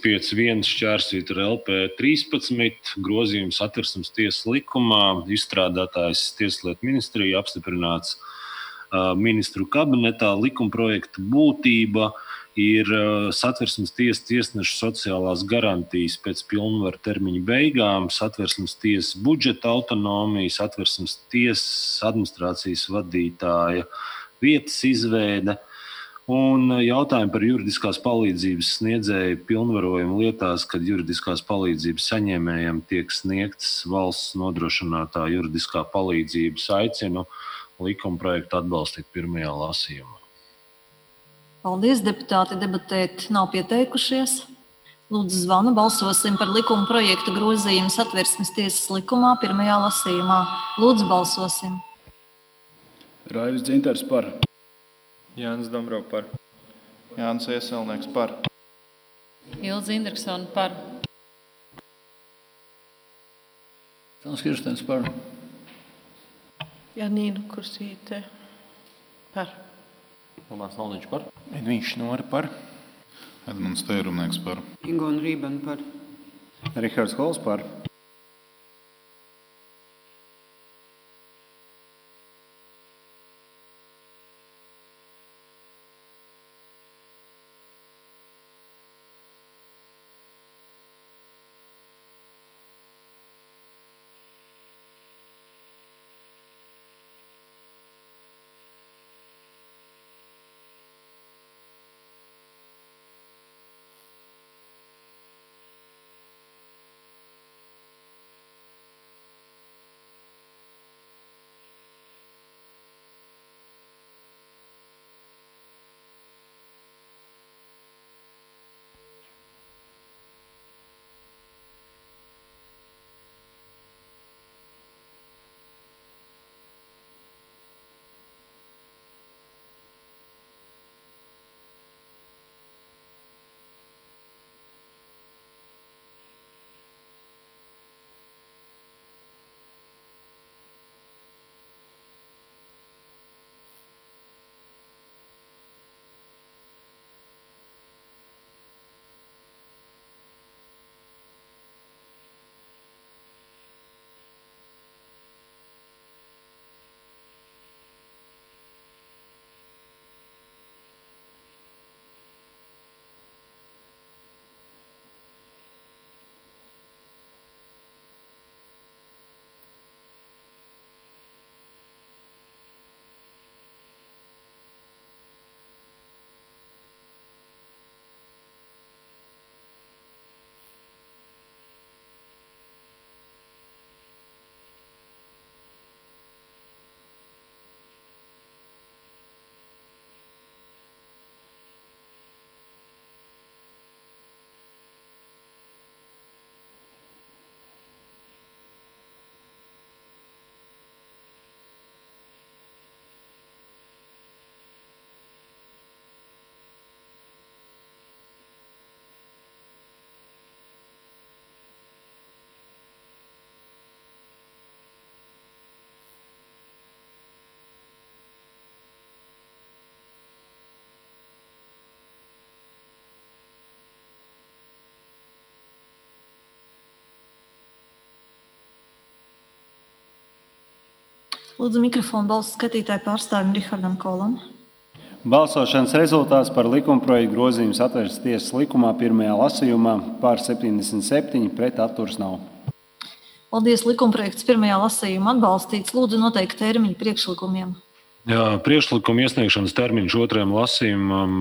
[SPEAKER 15] 551/LP13, grozījums Satversmes tiesas likumā, izstrādātājs Tieslietu ministrija, apstiprināts ministru kabinetā. Likumprojekta būtība ir Satversmes tiesas tiesnešu sociālās garantijas pēc pilnvaru termiņa beigām, Satversmes tiesas budžeta autonomija, Satversmes tiesas administrācijas vadītāja vietas izveide un jautājumi par juridiskās palīdzības sniedzēju pilnvarojumu lietās, kad juridiskās palīdzības saņēmējiem tiek sniegts valsts nodrošinātā juridiskā palīdzība. Aicinu likumprojektu atbalstīt pirmajā lasījumā.
[SPEAKER 1] Paldies, deputāti debatēt nav pieteikušies. Lūdzu, zvanu, balsosim par likuma projektu grozījumu Satversmes tiesas likumā pirmajā lasījumā. Lūdzu, balsosim.
[SPEAKER 2] Raivis Dzintars par.
[SPEAKER 10] Jānis Dombrovs par.
[SPEAKER 7] Jānis Ieselnieks par.
[SPEAKER 13] Ilze Indriksone par.
[SPEAKER 14] Sāns Kirstens par.
[SPEAKER 6] Janīna Kursīte par.
[SPEAKER 10] Rolands Nolniņš par.
[SPEAKER 8] Edviņš Šnora par. Edmunds Tērumnieks par.
[SPEAKER 16] Ingona Rībana par.
[SPEAKER 5] Rihards Hols par.
[SPEAKER 1] Lūdzu, mikrofonu balsu skatītāju pārstāvim Rihardam Kolam.
[SPEAKER 5] Balsošanas rezultāts par likumprojektu grozījumu Satversmes tiesas likumā pirmajā lasījumā par 77, pret atturs nav.
[SPEAKER 1] Paldies, likumprojekts pirmajā lasījumā atbalstīts. Lūdzu, noteikti termiņu priekšlikumiem.
[SPEAKER 15] Jā, priekšlikuma iesniegšanas termiņš otrajam lasījumam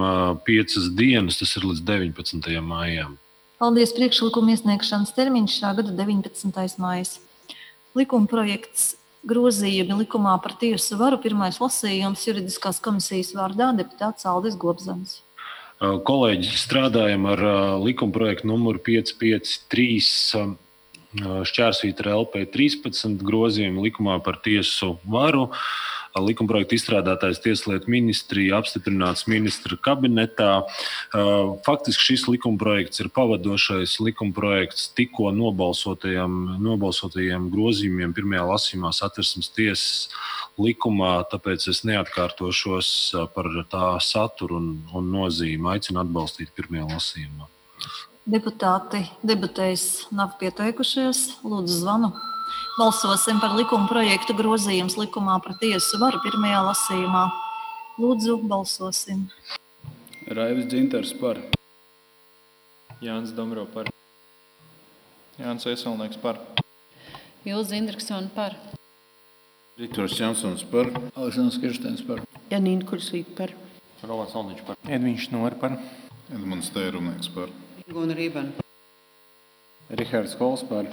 [SPEAKER 15] 5 dienas, tas ir līdz 19. maijam.
[SPEAKER 1] Paldies, priekšlikuma iesniegšanas termiņš šā gada 19. maijs. Likumprojekts grozījumi likumā par tiesu varu pirmais lasījums juridiskās komisijas vārdā deputāts Aldis Gobzems.
[SPEAKER 15] Kolēģi, strādājam ar likumprojektu numuru 553 šķērsvītra LP 13 grozījumu likumā par tiesu varu. Likumprojekta izstrādātājs Tieslietu ministrija apstiprināts ministra kabinetā. Faktiski šis likumprojekts ir pavadošais likumprojekts tikko nobalsotajiem grozījumiem pirmajā lasījumā Satversmes tiesas likumā, tāpēc es neatkārtošos par tā saturu un nozīmi. Aicinu atbalstīt pirmajā lasījumā.
[SPEAKER 1] Deputāti debatēs nav pieteikušies. Lūdzu, zvanu. Balsosim par likuma projektu grozījums likumā par tiesu varu pirmajā lasījumā. Lūdzu, balsosim.
[SPEAKER 2] Raivis Dzintars par.
[SPEAKER 10] Jānis Domro par. Jānis Eselnieks par.
[SPEAKER 13] Ilze Indriksona par.
[SPEAKER 7] Riktors Jansons par.
[SPEAKER 14] Aleksandrs Kirsteins par.
[SPEAKER 6] Janīna Kursīte par.
[SPEAKER 10] Rolands Olniņš par. Edviņš Nori par.
[SPEAKER 7] Edmunds Tērumnieks par.
[SPEAKER 6] Ingūna Rībana.
[SPEAKER 5] Rihards Kols par.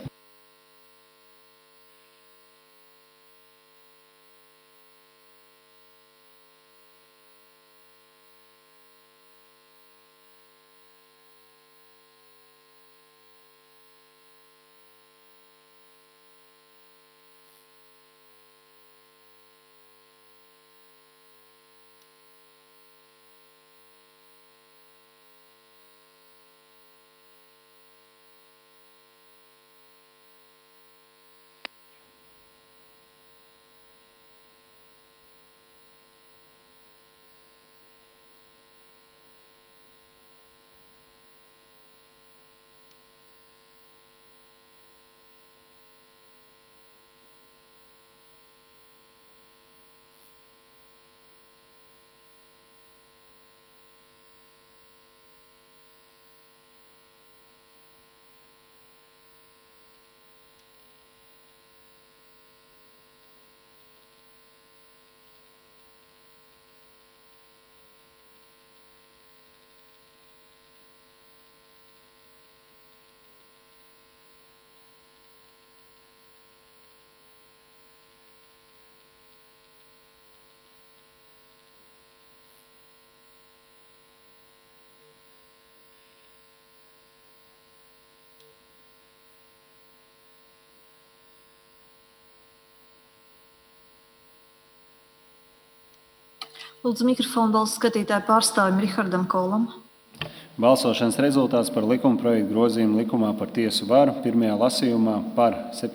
[SPEAKER 1] Lūdzu, mikrofonu balsu skatītāju pārstāvim Rihardam Kolam.
[SPEAKER 5] Balsošanas rezultāts par likumprojektu grozījumu likumā par tiesu varu pirmajā lasījumā par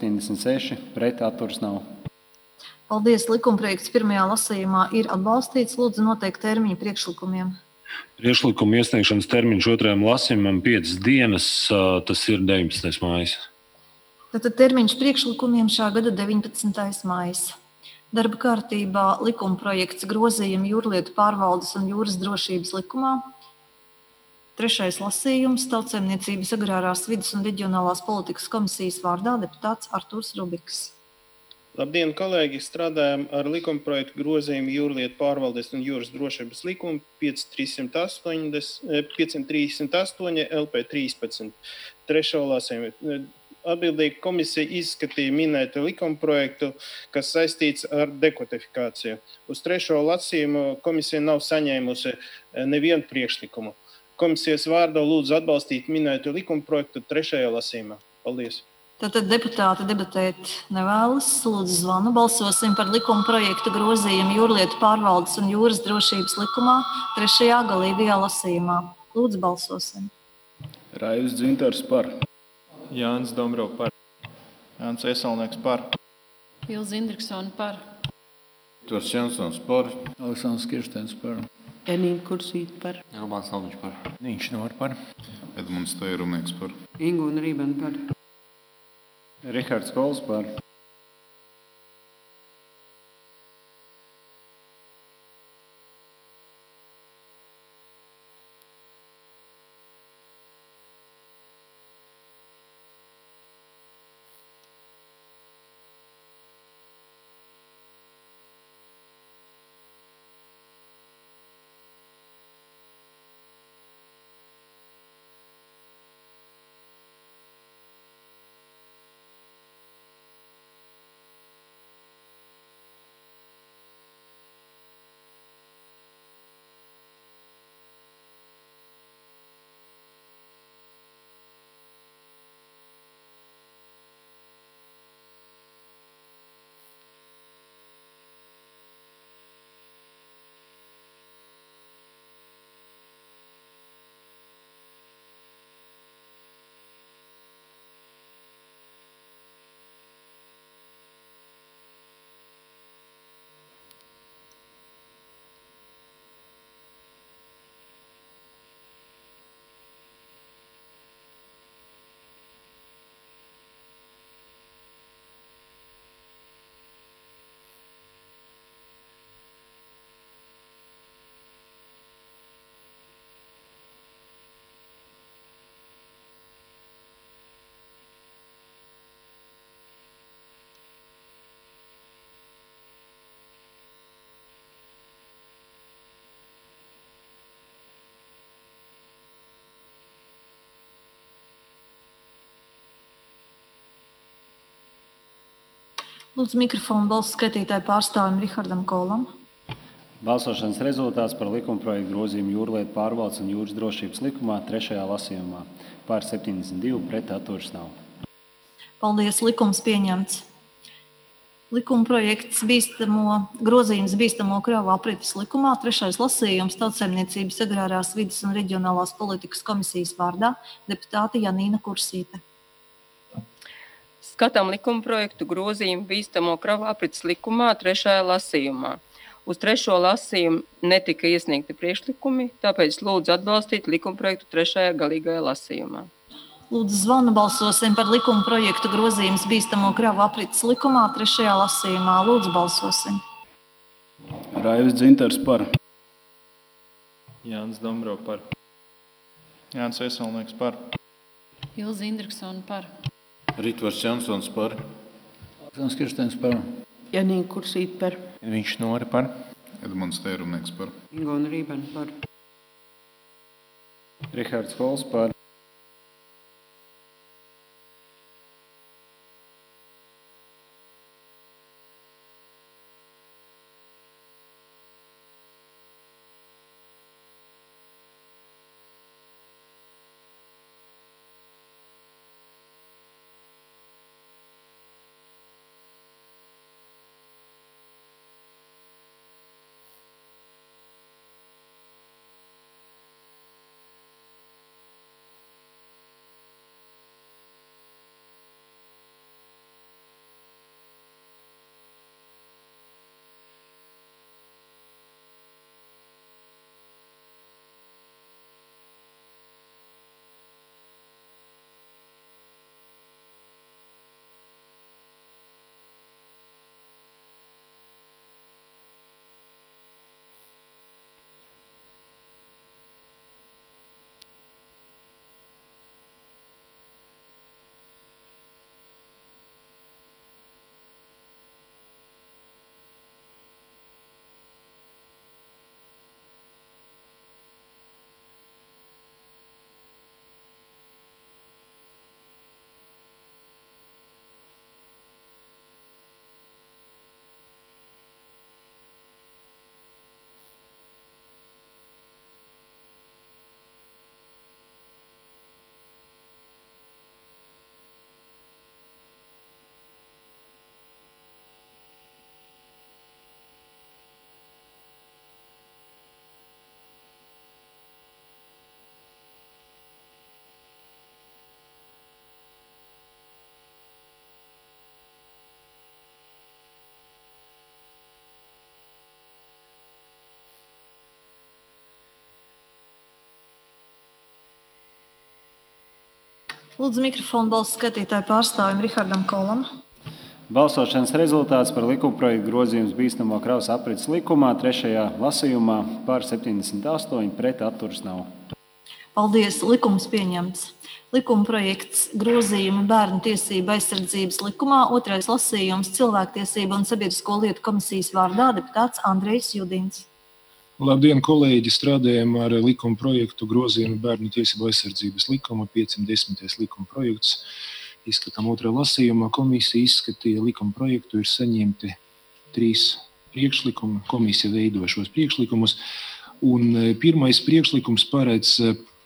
[SPEAKER 5] 76, pret atturas nav.
[SPEAKER 1] Paldies, likumprojekts pirmajā lasījumā ir atbalstīts. Lūdzu, noteikt termiņu priekšlikumiem.
[SPEAKER 15] Priekšlikuma iesniegšanas termiņš otrajam lasījumam 5 dienas, tas ir 19. mājas.
[SPEAKER 1] Tātad termiņš priekšlikumiem šā gada 19. mājas. Darba kārtībā likumprojekts grozījumi jūrlietu pārvaldes un jūras drošības likumā. 3. lasījums Tautsaimniecības agrārās vides un reģionālās politikas komisijas vārdā deputāts Artūrs Rubiks.
[SPEAKER 12] Labdien, kolēģi! Strādājam ar likumprojektu grozījumu jūrlietu pārvaldes un jūras drošības likumu 538 LP 13. 3. lasījumu. Atbildīga komisija izskatīja minēto likumprojektu, kas saistīts ar dekodifikāciju. Uz 3. lasījumu komisija nav saņēmusi nevienu priekšlikumu. Komisijas vārdā lūdzu atbalstīt minēto likumprojektu 3. lasījumā. Paldies!
[SPEAKER 1] Tātad deputāti debatēt nevēlas. Lūdzu, zvanu. Balsosim par likumprojektu grozījumu jūrlietu pārvaldes un jūras drošības likumā 3. galīgajā lasījumā. Lūdzu, balsosim.
[SPEAKER 2] Raivis Dzintars par.
[SPEAKER 10] Jānis Domro par. Jānis Eselnieks par.
[SPEAKER 13] Ilze Indriksona par.
[SPEAKER 7] Riktors Jansons par.
[SPEAKER 14] Aleksandrs Kirsteins par.
[SPEAKER 6] Janīna Kursīte par.
[SPEAKER 10] Rolands Olniņš par. Edviņš Nori par.
[SPEAKER 7] Edmunds Tērumnieks par.
[SPEAKER 6] Ingūna Rībana par.
[SPEAKER 5] Rihards Kols par.
[SPEAKER 1] Lūdzu, mikrofonu balsu skaitītāju pārstāvim Rihardam Kolam.
[SPEAKER 5] Balsošanas rezultāts par likumprojektu grozījumu jūrlietu pārvaldes un jūras drošības likumā 3. lasījumā. Par 72, pret atturas nav.
[SPEAKER 1] Paldies, likums pieņemts. Likumprojekts grozījums bīstamo kravu aprites likumā, 3. lasījums Tautsaimniecības agrārās vides un reģionālās politikas komisijas vārdā, deputāte Janīna Kursīte.
[SPEAKER 16] Skatām likumprojektu grozījumu bīstamo kravu aprites likumā 3. lasījumā. Uz 3. lasījumu netika iesniegti priekšlikumi, tāpēc lūdzu atbalstīt likumprojektu 3. galīgajā lasījumā.
[SPEAKER 1] Lūdzu, zvanu balsosim par likumprojektu grozījums bīstamo kravu aprites likumā 3. lasījumā. Lūdzu, balsosim.
[SPEAKER 2] Raivis Dzintars par.
[SPEAKER 10] Jānis Dombro par.
[SPEAKER 7] Jānis Veselnieks par.
[SPEAKER 13] Ilze Indriksona par.
[SPEAKER 7] Ritvars Jansons par.
[SPEAKER 14] Aleksander Kirsteins par.
[SPEAKER 6] Janīna Kursīte par.
[SPEAKER 10] Edviņš Nore par.
[SPEAKER 7] Edmunds Tērumnieks par.
[SPEAKER 6] Ingona Rībena par.
[SPEAKER 5] Rihards Kols par.
[SPEAKER 1] Lūdzu, mikrofonu balsu skatītāju pārstāvim Rihardam Kolam.
[SPEAKER 5] Balsošanas rezultāts par likumprojektu grozījums bīstamo kravas aprites likumā 3. lasījumā par 78, pret atturas nav.
[SPEAKER 1] Paldies, likums pieņemts. Likumprojekts grozījumi bērnu tiesību aizsardzības likumā, 2. lasījums Cilvēktiesību un sabiedrisko lietu komisijas vārdā, deputāts Andrejs Judins.
[SPEAKER 17] Labdien, kolēģi! Strādājam ar likuma projektu grozījumu bērnu tiesību aizsardzības likuma 510. likuma projekts. Izskatām 2. lasījumā. Komisija izskatīja likuma projektu, ir saņemti 3 priekšlikumi. Komisija veido šos priekšlikumus. Un pirmais priekšlikums paredz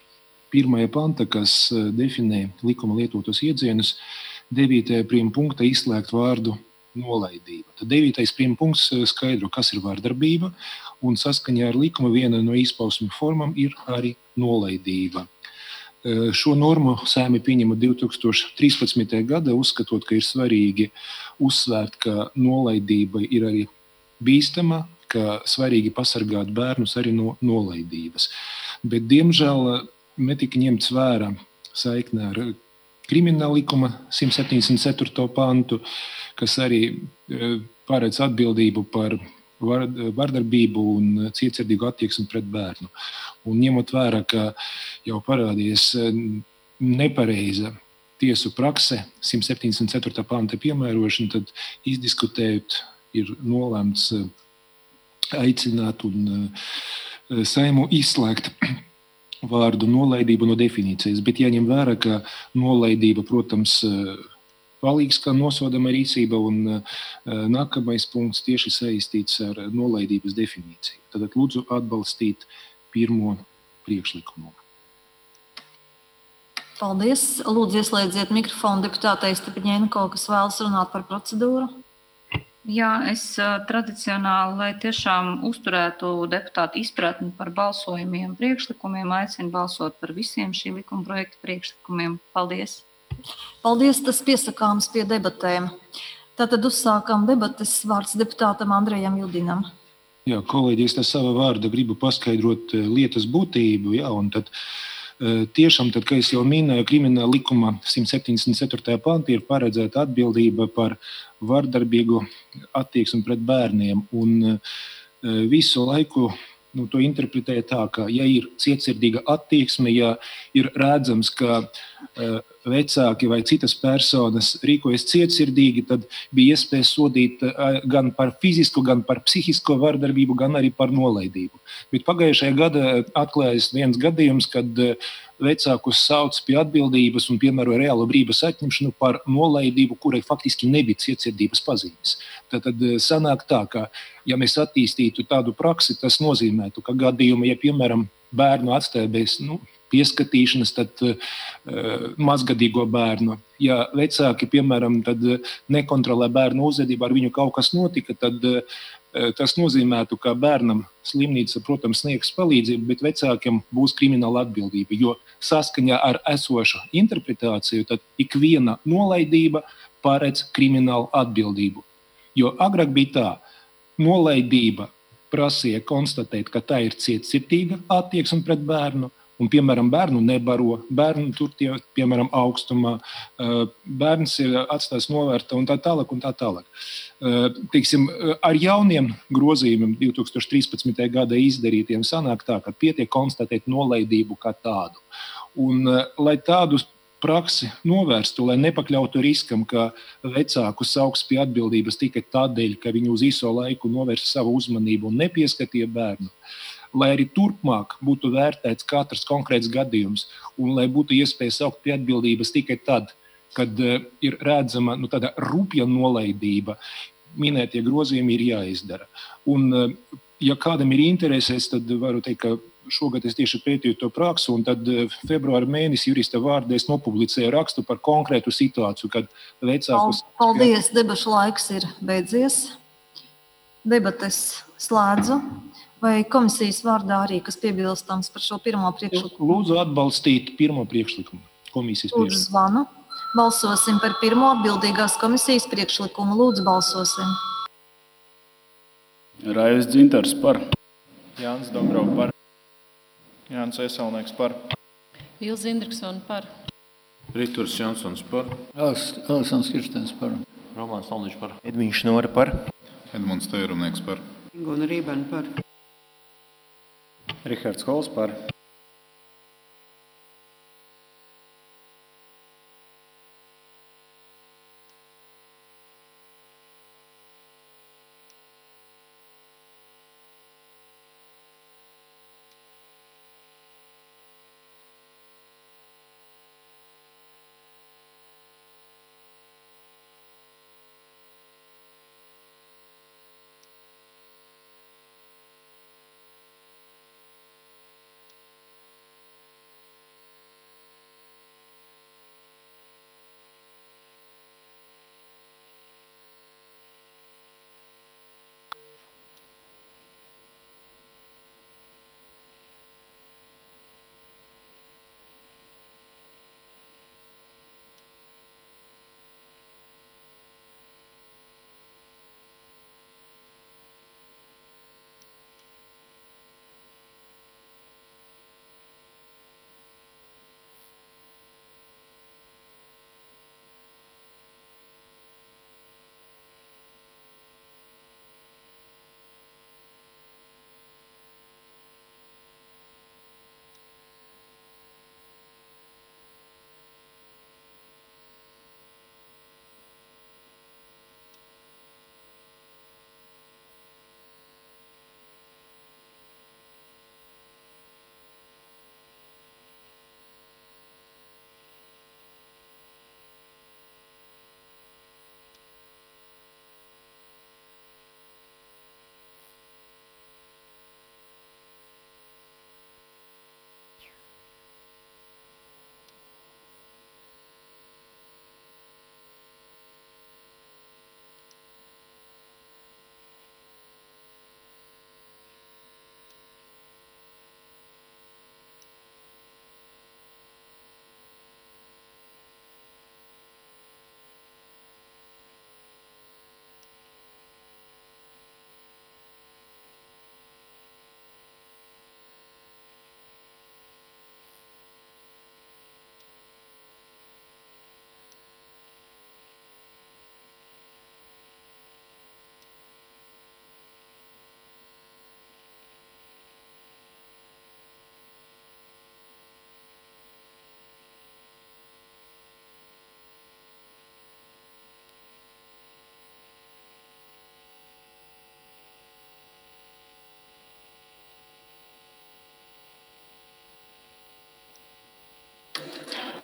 [SPEAKER 17] 1. panta, kas definē likuma lietotos iedzienus, 9. prima punkta izslēgt vārdu nolaidība. Tad 9. prima punkts skaidro, kas ir vardarbība, un saskaņā ar likumu viena no izpausmu formām ir arī nolaidība. Šo normu Saeima pieņēma 2013. gada, uzskatot, ka ir svarīgi uzsvērt, ka nolaidība ir arī bīstama, ka svarīgi pasargāt bērnus arī no nolaidības. Bet, diemžēl, netika ņemts vērā saikne ar krimināla likuma 174. pantu, kas arī paredz atbildību par vardarbību un cietsirdīgu attieksmi pret bērnu. Un ņemot vērā, ka jau parādījies nepareiza tiesu prakse 174. panta piemērošana, tad izdiskutējot ir nolēmts aicināt un Saimu izslēgt vārdu nolaidība no definīcijas, bet jāņem vērā, ka nolaidība, protams, palīgs, kā nosodama rīcība, un nākamais punkts tieši saistīts ar nolaidības definīciju. Tad lūdzu atbalstīt pirmo priekšlikumu.
[SPEAKER 1] Paldies. Lūdzu, ieslēdziet mikrofonu deputātei Stepaņēnko, kas vēlas runāt par procedūru.
[SPEAKER 4] Jā, es tradicionāli, lai tiešām uzturētu deputātu izpratni par balsojumiem priekšlikumiem, aicinu balsot par visiem šī likuma projekta priekšlikumiem. Paldies!
[SPEAKER 1] Paldies, tas piesakāms pie debatēm. Tātad uzsākam debates, vārds deputātam Andrejam Judinam.
[SPEAKER 17] Jā, kolēģi, es savā vārdā gribu paskaidrot lietas būtību, jā, un tad tiešām, tad, kā es jau minēju, krimināla likuma 174. pantā ir paredzēta atbildība par vardarbīgu attieksmi pret bērniem, un visu laiku to interpretēja tā, ka, ja ir cietsirdīga attieksme, ja ir redzams, ka vecāki vai citas personas rīkojas cietsirdīgi, tad bija iespēja sodīt gan par fizisku, gan par psihisko vardarbību, gan arī par nolaidību. Bet pagājušajā gadā atklājas viens gadījums, kad vecākus sauc pie atbildības un piemēro reālo brīvības atņemšanu par nolaidību, kurai faktiski nebija cietsirdības pazīmes. Tad sanāk tā, ka, ja mēs attīstītu tādu praksi, tas nozīmētu, ka gadījumi, ja, piemēram, bērnu atstāja bez pieskatīšanas, tad mazgadīgo bērnu. Ja vecāki, piemēram, tad nekontrolē bērnu uzvedību, ar viņu kaut kas notika, tad tas nozīmētu, ka bērnam slimnīca, protams, sniegs palīdzību, bet vecākiem būs krimināla atbildība, jo saskaņā ar esošu interpretāciju, tad ikviena nolaidība paredz kriminālu atbildību. Jo agrāk bija tā, nolaidība prasīja konstatēt, ka tā ir cietsirdīga attieksme pret bērnu, un, piemēram, bērnu nebaro, bērnu tur tie, piemēram, augstumā, bērns ir atstājis novērta un tā tālāk un tā tālāk. Teiksim, ar jauniem grozījumiem 2013. gada izdarītiem sanāk tā, ka pietiek konstatēt nolaidību kā tādu. Un, lai tādu praksi novērstu, lai nepakļautu riskam, ka vecāku sauks pie atbildības tikai tādēļ, ka viņi uz īso laiku novērš savu uzmanību un nepieskatīja bērnu, lai arī turpmāk būtu vērtēts katrs konkrēts gadījums un lai būtu iespēja saukt pie atbildības tikai tad, kad ir redzama tāda rupja nolaidība, minētie grozījumi ir jāizdara. Un, ja kādam ir interesēs, tad varu teikt, ka šogad es tieši pētīju to praksu, un tad februāra mēnesī jurista vārdā es nopublicēju rakstu par konkrētu situāciju, kad vecākus...
[SPEAKER 1] Paldies, debašu laiks ir beidzies. Debates slēdzu. Vai komisijas vārdā arī, kas piebilstams par šo pirmo priekšlikumu?
[SPEAKER 17] Lūdzu atbalstīt pirmo priekšlikumu. Komisijas priekšlikumu.
[SPEAKER 1] Lūdzu zvanu. Balsosim par pirmo atbildīgās komisijas priekšlikumu. Lūdzu balsosim.
[SPEAKER 2] Raivis Dzintars par.
[SPEAKER 8] Jānis Dobrov par. Jānis Esalnieks par.
[SPEAKER 13] Ilze Indriksona par.
[SPEAKER 7] Riturs Jansons par.
[SPEAKER 14] Aleksandrs Kirsteins par.
[SPEAKER 10] Romāns Noldiņš par.
[SPEAKER 8] Edviņš Nora par.
[SPEAKER 7] Edmunds Teirumnieks par.
[SPEAKER 6] Ingona Rībana par.
[SPEAKER 5] Rihards Hols par.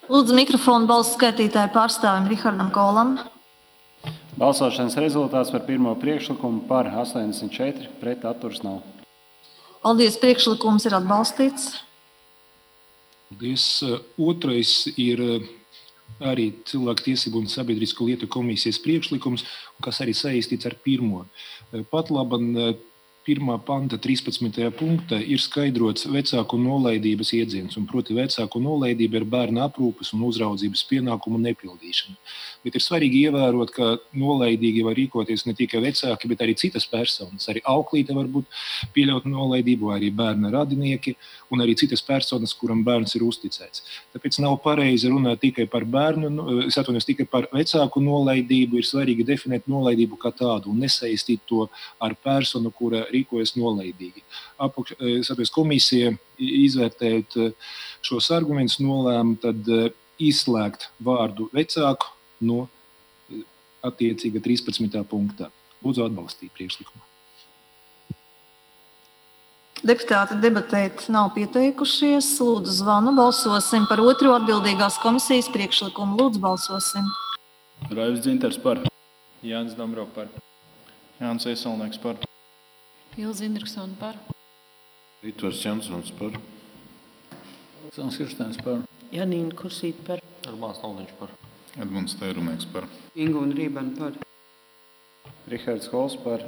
[SPEAKER 1] Lūdzu mikrofonu balsu skaitītāju pārstāvim Rihardam Kolam.
[SPEAKER 5] Balsošanas rezultāts par pirmo priekšlikumu par 84, pret atturas nav.
[SPEAKER 1] Paldies, priekšlikums ir atbalstīts.
[SPEAKER 17] Paldies. Otrais ir arī Cilvēku tiesību un sabiedrisko lietu komisijas priekšlikums, kas arī saistīts ar pirmo. Pat laban 1. panta 13. punktā ir skaidrots vecāku nolaidības iedziens, un proti vecāku nolaidība ir bērna aprūpes un uzraudzības pienākumu nepildīšana. Bet ir svarīgi ievērot, ka nolaidīgi var rīkoties ne tikai vecāki, bet arī citas personas. Arī auklīte var būt pieļaut nolaidību, arī bērna radinieki un arī citas personas, kuram bērns ir uzticēts. Tāpēc nav pareizi runāt tikai par tikai par vecāku nolaidību. Ir svarīgi definēt nolaidību kā tādu un nesaistīt to ar personu, kura rīkojas nolaidīgi. Komisija, izvērtējot šos argumentus, nolēma tad izslēgt vārdu vecāku no attiecīga 13. punktā. Lūdzu atbalstīt priekšlikumu.
[SPEAKER 1] Deputāti debatēt nav pieteikušies. Lūdzu zvanu. Balsosim par otro atbildīgās komisijas priekšlikumu. Lūdzu balsosim.
[SPEAKER 2] Raivis Dzintars par.
[SPEAKER 10] Jānis Dambrok par.
[SPEAKER 8] Jānis Ieselnieks par.
[SPEAKER 13] Ilze Indriksone par.
[SPEAKER 7] Ritvars Jansons par.
[SPEAKER 14] Aleksands Kirstens par.
[SPEAKER 6] Janīna Kursīte par.
[SPEAKER 10] Armāns Noldiņš par.
[SPEAKER 7] Edmunds Teirunieks par.
[SPEAKER 6] Ingūna Rībana par.
[SPEAKER 5] Rihards Kols par.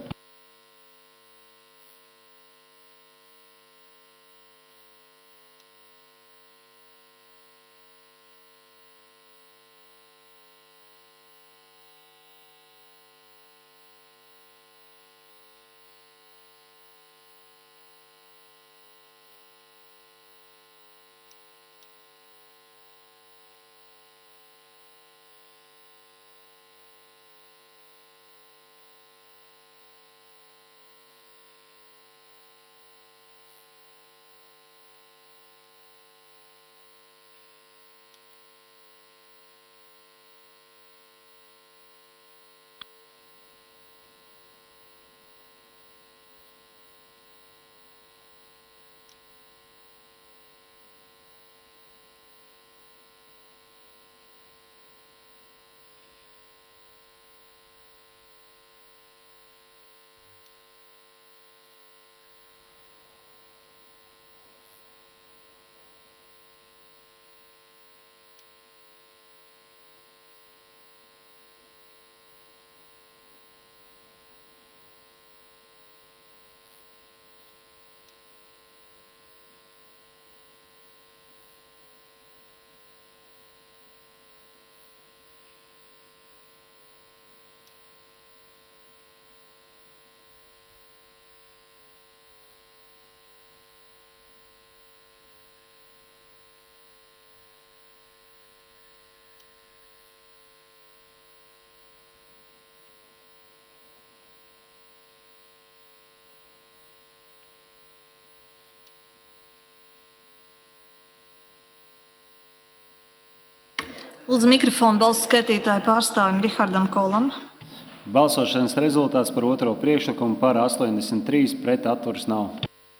[SPEAKER 1] Lūdzu mikrofonu balsu skaitītāju pārstāvim Rihardam Kolam.
[SPEAKER 5] Balsošanas rezultāts par otro priekšlikumu par 83, pret atturas nav.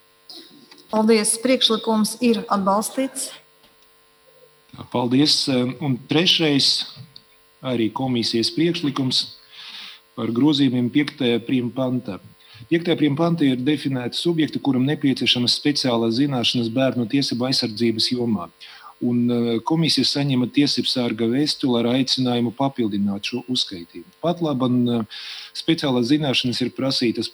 [SPEAKER 1] Paldies, priekšlikums ir atbalstīts.
[SPEAKER 17] Paldies. Un trešais arī komisijas priekšlikums par grozījumiem 5. pantā. 5. pantā ir definēti subjekti, kuram nepieciešamas speciālās zināšanas bērnu tiesību aizsardzības jomā. Un komisija saņēma tiesību sarga vēstuli ar aicinājumu papildināt šo uzskaitījumu. Pat laban speciālās zināšanas ir prasītas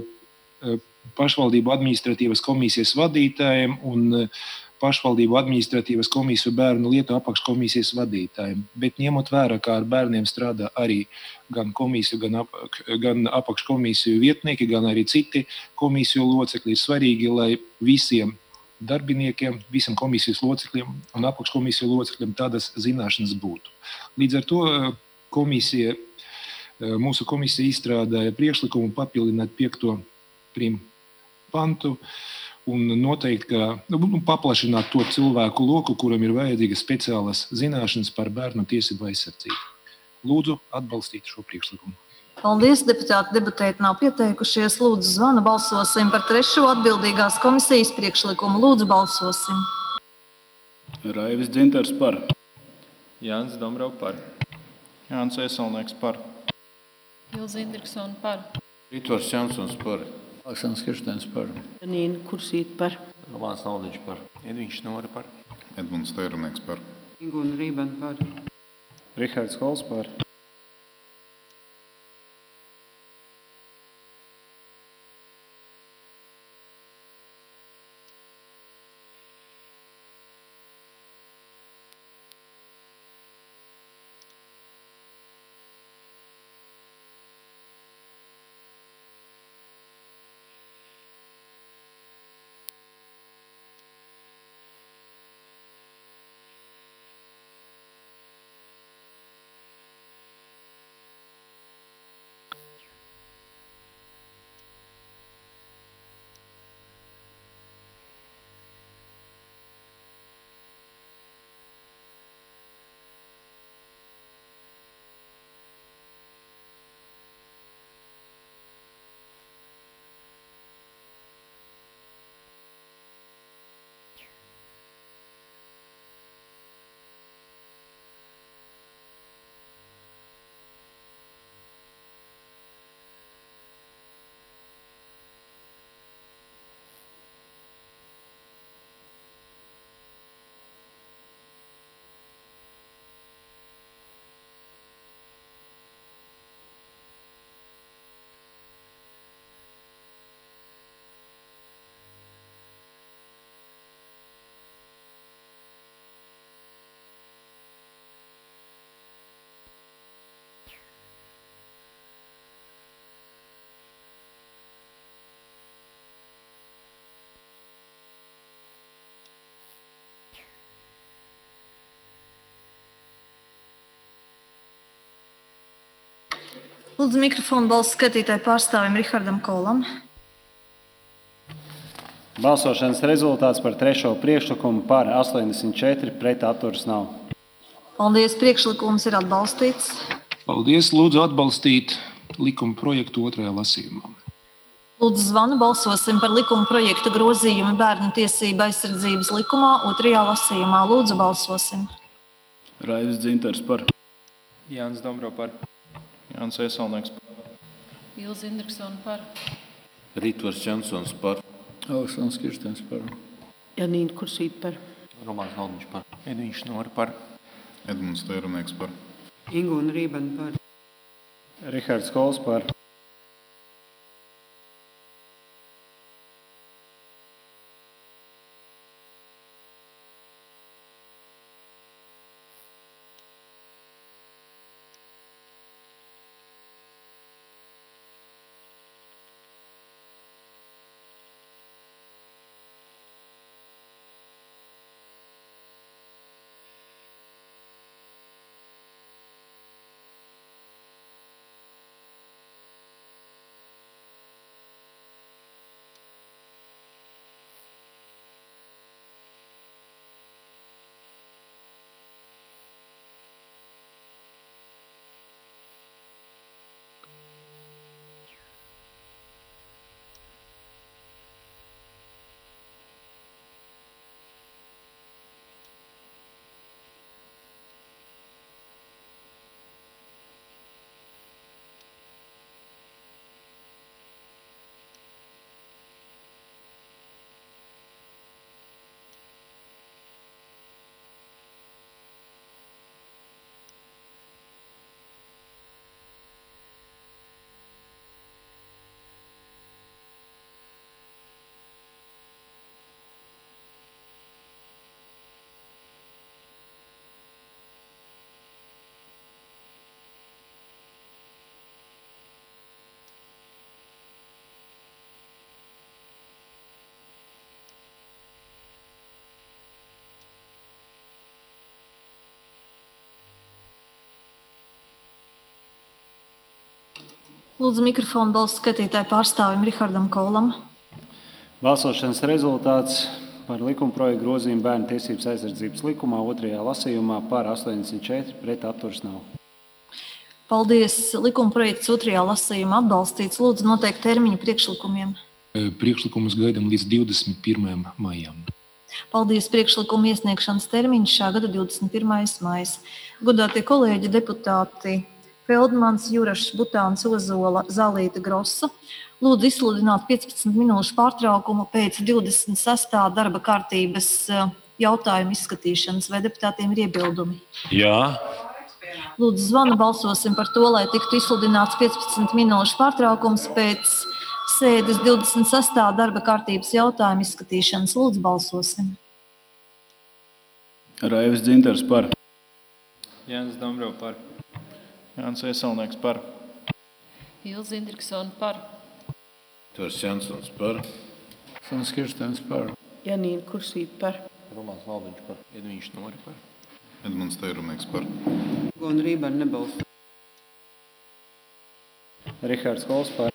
[SPEAKER 17] pašvaldību administratīvas komisijas vadītājiem un pašvaldību administratīvas komisiju bērnu lietu apakškomisijas vadītājiem. Bet ņemot vērā, kā ar bērniem strādā arī gan komisiju, gan apakškomisiju vietnieki, gan arī citi komisiju locekļi, ir svarīgi, lai visiem darbiniekiem, visiem komisijas locekļiem un apakškomisiju locekļiem tādas zināšanas būtu. Līdz ar to mūsu komisija izstrādāja priekšlikumu papildināt 5. pantu un noteikti, paplašināt to cilvēku loku, kuram ir vajadzīgas speciālas zināšanas par bērnu tiesību aizsardzību. Lūdzu atbalstīt šo priekšlikumu.
[SPEAKER 1] Paldies, deputāti debatēt nav pieteikušies. Lūdzu zvanu, balsosim par trešo atbildīgās komisijas priekšlikumu. Lūdzu balsosim.
[SPEAKER 2] Raivis Dzintars par.
[SPEAKER 10] Jānis Dombrov par.
[SPEAKER 7] Jānis Ieselnieks par.
[SPEAKER 13] Ilze Indriksona par.
[SPEAKER 7] Ritvars Jansons par.
[SPEAKER 14] Aleksandrs Kirsteins par.
[SPEAKER 6] Janīna Kursīte par.
[SPEAKER 10] Romanis Naudiņš par. Edviņš Šnora par.
[SPEAKER 7] Edmunds Teirnieks par.
[SPEAKER 6] Ingūna Rībana par.
[SPEAKER 5] Rihards Kols par.
[SPEAKER 1] Lūdzu, mikrofonu balsu skatītāju pārstāvim Rihardam Kolam.
[SPEAKER 5] Balsošanas rezultāts par trešo priekšlikumu par 84, pret atturas nav.
[SPEAKER 1] Paldies, priekšlikums ir atbalstīts.
[SPEAKER 17] Paldies, lūdzu atbalstīt likuma projektu otrajā lasījumā.
[SPEAKER 1] Lūdzu, zvanu balsosim par likuma projekta grozījumu bērnu tiesību aizsardzības likumā otrajā lasījumā. Lūdzu, balsosim.
[SPEAKER 2] Raivis Dzintars par.
[SPEAKER 10] Jānis Dombrov par.
[SPEAKER 7] Jānis Ieselnieks par.
[SPEAKER 13] Ilze Indriksona par.
[SPEAKER 7] Ritvars Jansons par.
[SPEAKER 14] Aleksandrs Kirsteins par.
[SPEAKER 6] Janīna Kursīte par.
[SPEAKER 10] Romanis Naudiņš par. Edviņš Šnora par.
[SPEAKER 7] Edmunds Teirnieks par.
[SPEAKER 6] Ingūna Rībana par.
[SPEAKER 5] Rihards Kols par.
[SPEAKER 1] Lūdzu, mikrofonu balsu skatītāju pārstāvim Rihardam Kolam.
[SPEAKER 5] Balsošanas rezultāts par likuma projektu grozījumu bērnu tiesības aizsardzības likumā otrajā lasījumā par 84, pret atturas nav.
[SPEAKER 1] Paldies. Likuma projekts otrajā lasījumā atbalstīts. Lūdzu, noteikt termiņu priekšlikumiem.
[SPEAKER 17] Priekšlikumus gaidām līdz 21. maijam.
[SPEAKER 1] Paldies, priekšlikuma iesniegšanas termiņš šā gada 21. maijs. Godātie kolēģi, deputāti Feldmans, Jurašs, Butāns, Ozola, Zālīte, Grosa. Lūdzu izsludināt 15 minūšu pārtraukumu pēc 26. darba kārtības jautājumu izskatīšanas. Vai deputātiem ir iebildumi?
[SPEAKER 15] Jā.
[SPEAKER 1] Lūdzu, zvanu balsosim par to, lai tiktu izsludināts 15 minūšu pārtraukums pēc sēdes 26. darba kārtības jautājumu izskatīšanas. Lūdzu, balsosim.
[SPEAKER 2] Raivis Dzintars par.
[SPEAKER 10] Jānis Dombro par.
[SPEAKER 8] Jānis Vieselnieks par.
[SPEAKER 13] Ilze Indriksona par.
[SPEAKER 7] Tors Jansons par.
[SPEAKER 14] Sans Kirstens par.
[SPEAKER 6] Janīna Kursīte par.
[SPEAKER 10] Romāns Valdiņš par. Edviņš Nori par.
[SPEAKER 7] Edmunds Teirumnieks par.
[SPEAKER 6] Gon Rībana nebalso.
[SPEAKER 5] Rihards Kols par.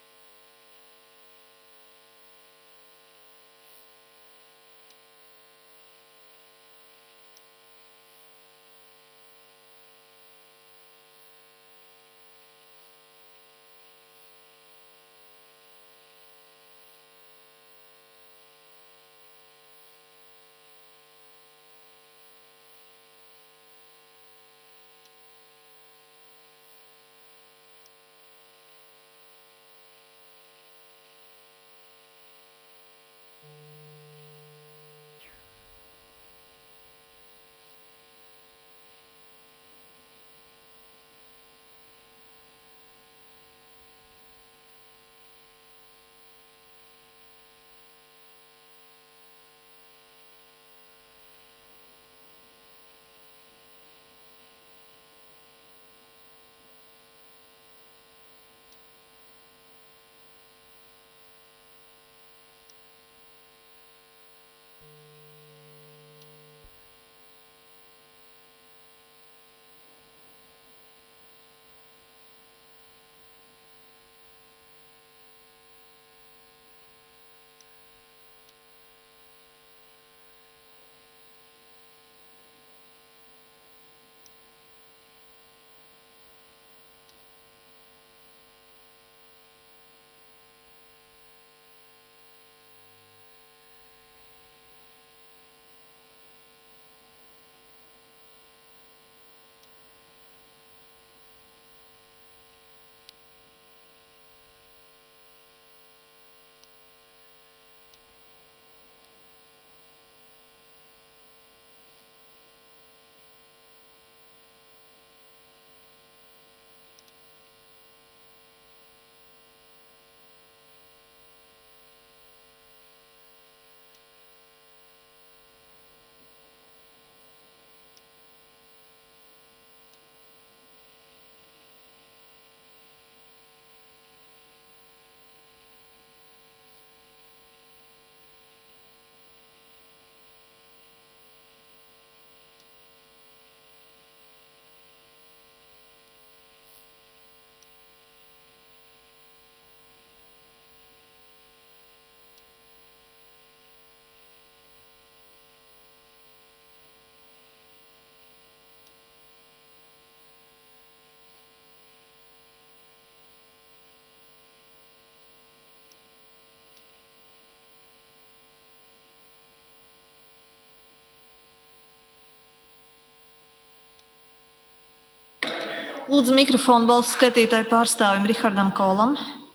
[SPEAKER 1] Lūdzu mikrofonu balsu skaitītāju pārstāvim Rihardam Kolam.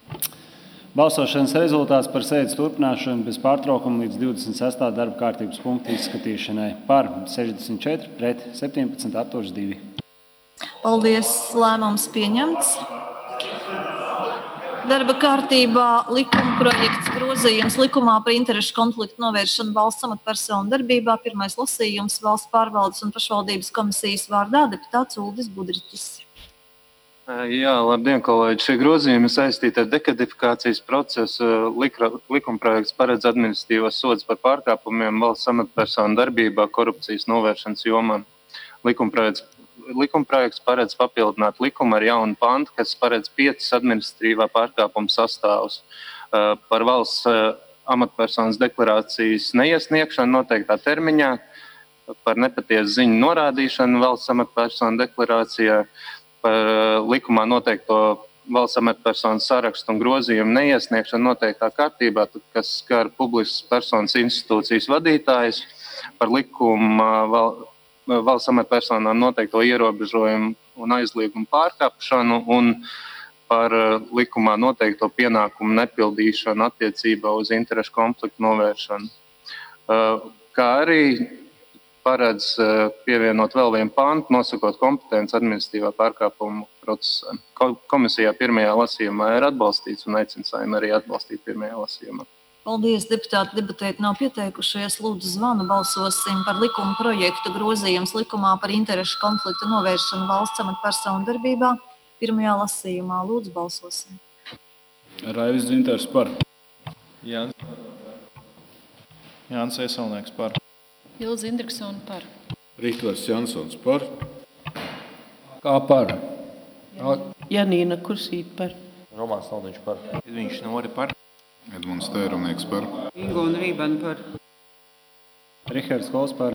[SPEAKER 5] Balsošanas rezultāts par sēdes turpināšanu bez pārtraukuma līdz 26. darba kārtības punktu izskatīšanai. Par 64, pret 17, atturas 2.
[SPEAKER 1] Paldies, lēmums pieņemts. Darba kārtībā likuma projekts grozījums likumā par interešu konfliktu novēršanu valsts amatpersonu darbībā. Pirmais lasījums Valsts pārvaldes un pašvaldības komisijas vārdā deputāts Uldis Budriķis.
[SPEAKER 18] Jā, labdien, kolēģi. Šie grozījumi saistīti ar dekodifikācijas procesu. Likumprojekts paredz administratīvos sodus par pārkāpumiem valsts amatpersonu darbībā korupcijas novēršanas jomā. Likumprojekts paredz papildināt likumu ar jaunu pantu, kas paredz 5 administratīvā pārkāpuma sastāvus. Par valsts amatpersonas deklarācijas neiesniegšanu noteiktā termiņā, par nepatiesu ziņu norādīšanu valsts amatpersonu deklarācijā, par likumā noteikto valsts amatpersonu sarakstu un grozījumu neiesniegšanu noteiktā kārtībā, kas skar publiskas personas institūcijas vadītājus, par likumu valsts amatpersonām noteikto ierobežojumu un aizliegumu pārkāpšanu un par likumā noteikto pienākumu nepildīšanu attiecībā uz interešu konfliktu novēršanu. Kā arī paredz pievienot vēl vienu pantu, nosakot kompetenci administratīvā pārkāpuma procesā. Komisijā pirmajā lasījumā ir atbalstīts un aicina Saeimu arī atbalstīt pirmajā lasījumā.
[SPEAKER 1] Paldies, deputāti. Debatēt nav pieteikušies. Lūdzu, zvanu. Balsosim par likuma projektu grozījums likumā par interešu konfliktu novēršanu valsts amatpersonu darbībā. Pirmajā lasījumā. Lūdzu, balsosim.
[SPEAKER 2] Raivis Dzintars par.
[SPEAKER 7] Jānis Ieselnieks par.
[SPEAKER 13] Ilze Indriksone par.
[SPEAKER 7] Rihtars Jansons par.
[SPEAKER 14] Kā par?
[SPEAKER 6] Janīna Kursīt par.
[SPEAKER 10] Romāns Naldiņš par.
[SPEAKER 8] Edviņš Nori par.
[SPEAKER 7] Edmunds Tērumnieks par.
[SPEAKER 6] Ingona Rībana par.
[SPEAKER 5] Rihards Kols par.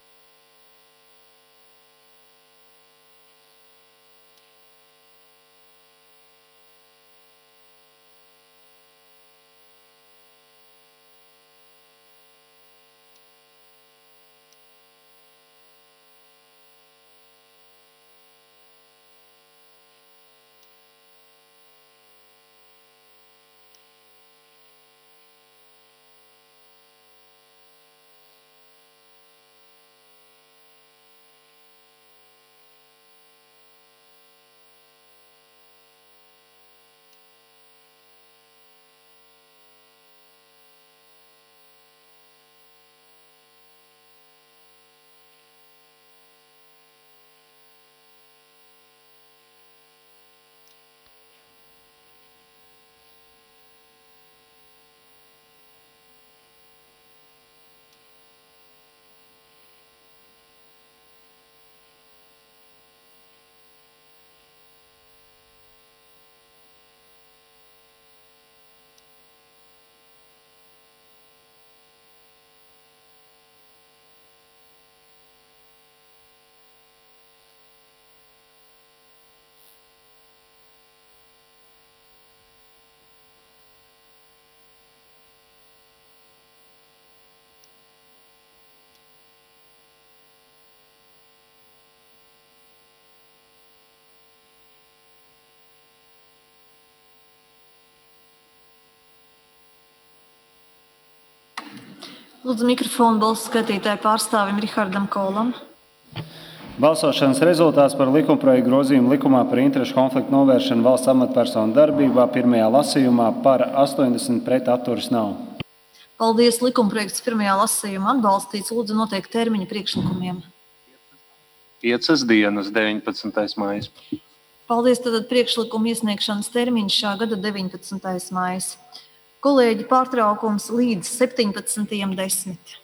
[SPEAKER 1] Lūdzu, mikrofonu balsu skatītāju pārstāvim Rihardam Kolam.
[SPEAKER 5] Balsošanas rezultāts par likumprojektu grozījumu likumā par interešu konfliktu novēršanu valsts amatpersonu darbībā pirmajā lasījumā par 80 pret atturas nav.
[SPEAKER 1] Paldies, likumprojekts pirmajā lasījumā atbalstīts. Lūdzu, noteikti termiņi priekšlikumiem.
[SPEAKER 18] 5 dienas, 19. maijs.
[SPEAKER 1] Paldies, tātad priekšlikuma iesniegšanas termiņš šā gada 19. maijs. Kolēģi, pārtraukums līdz 17.10.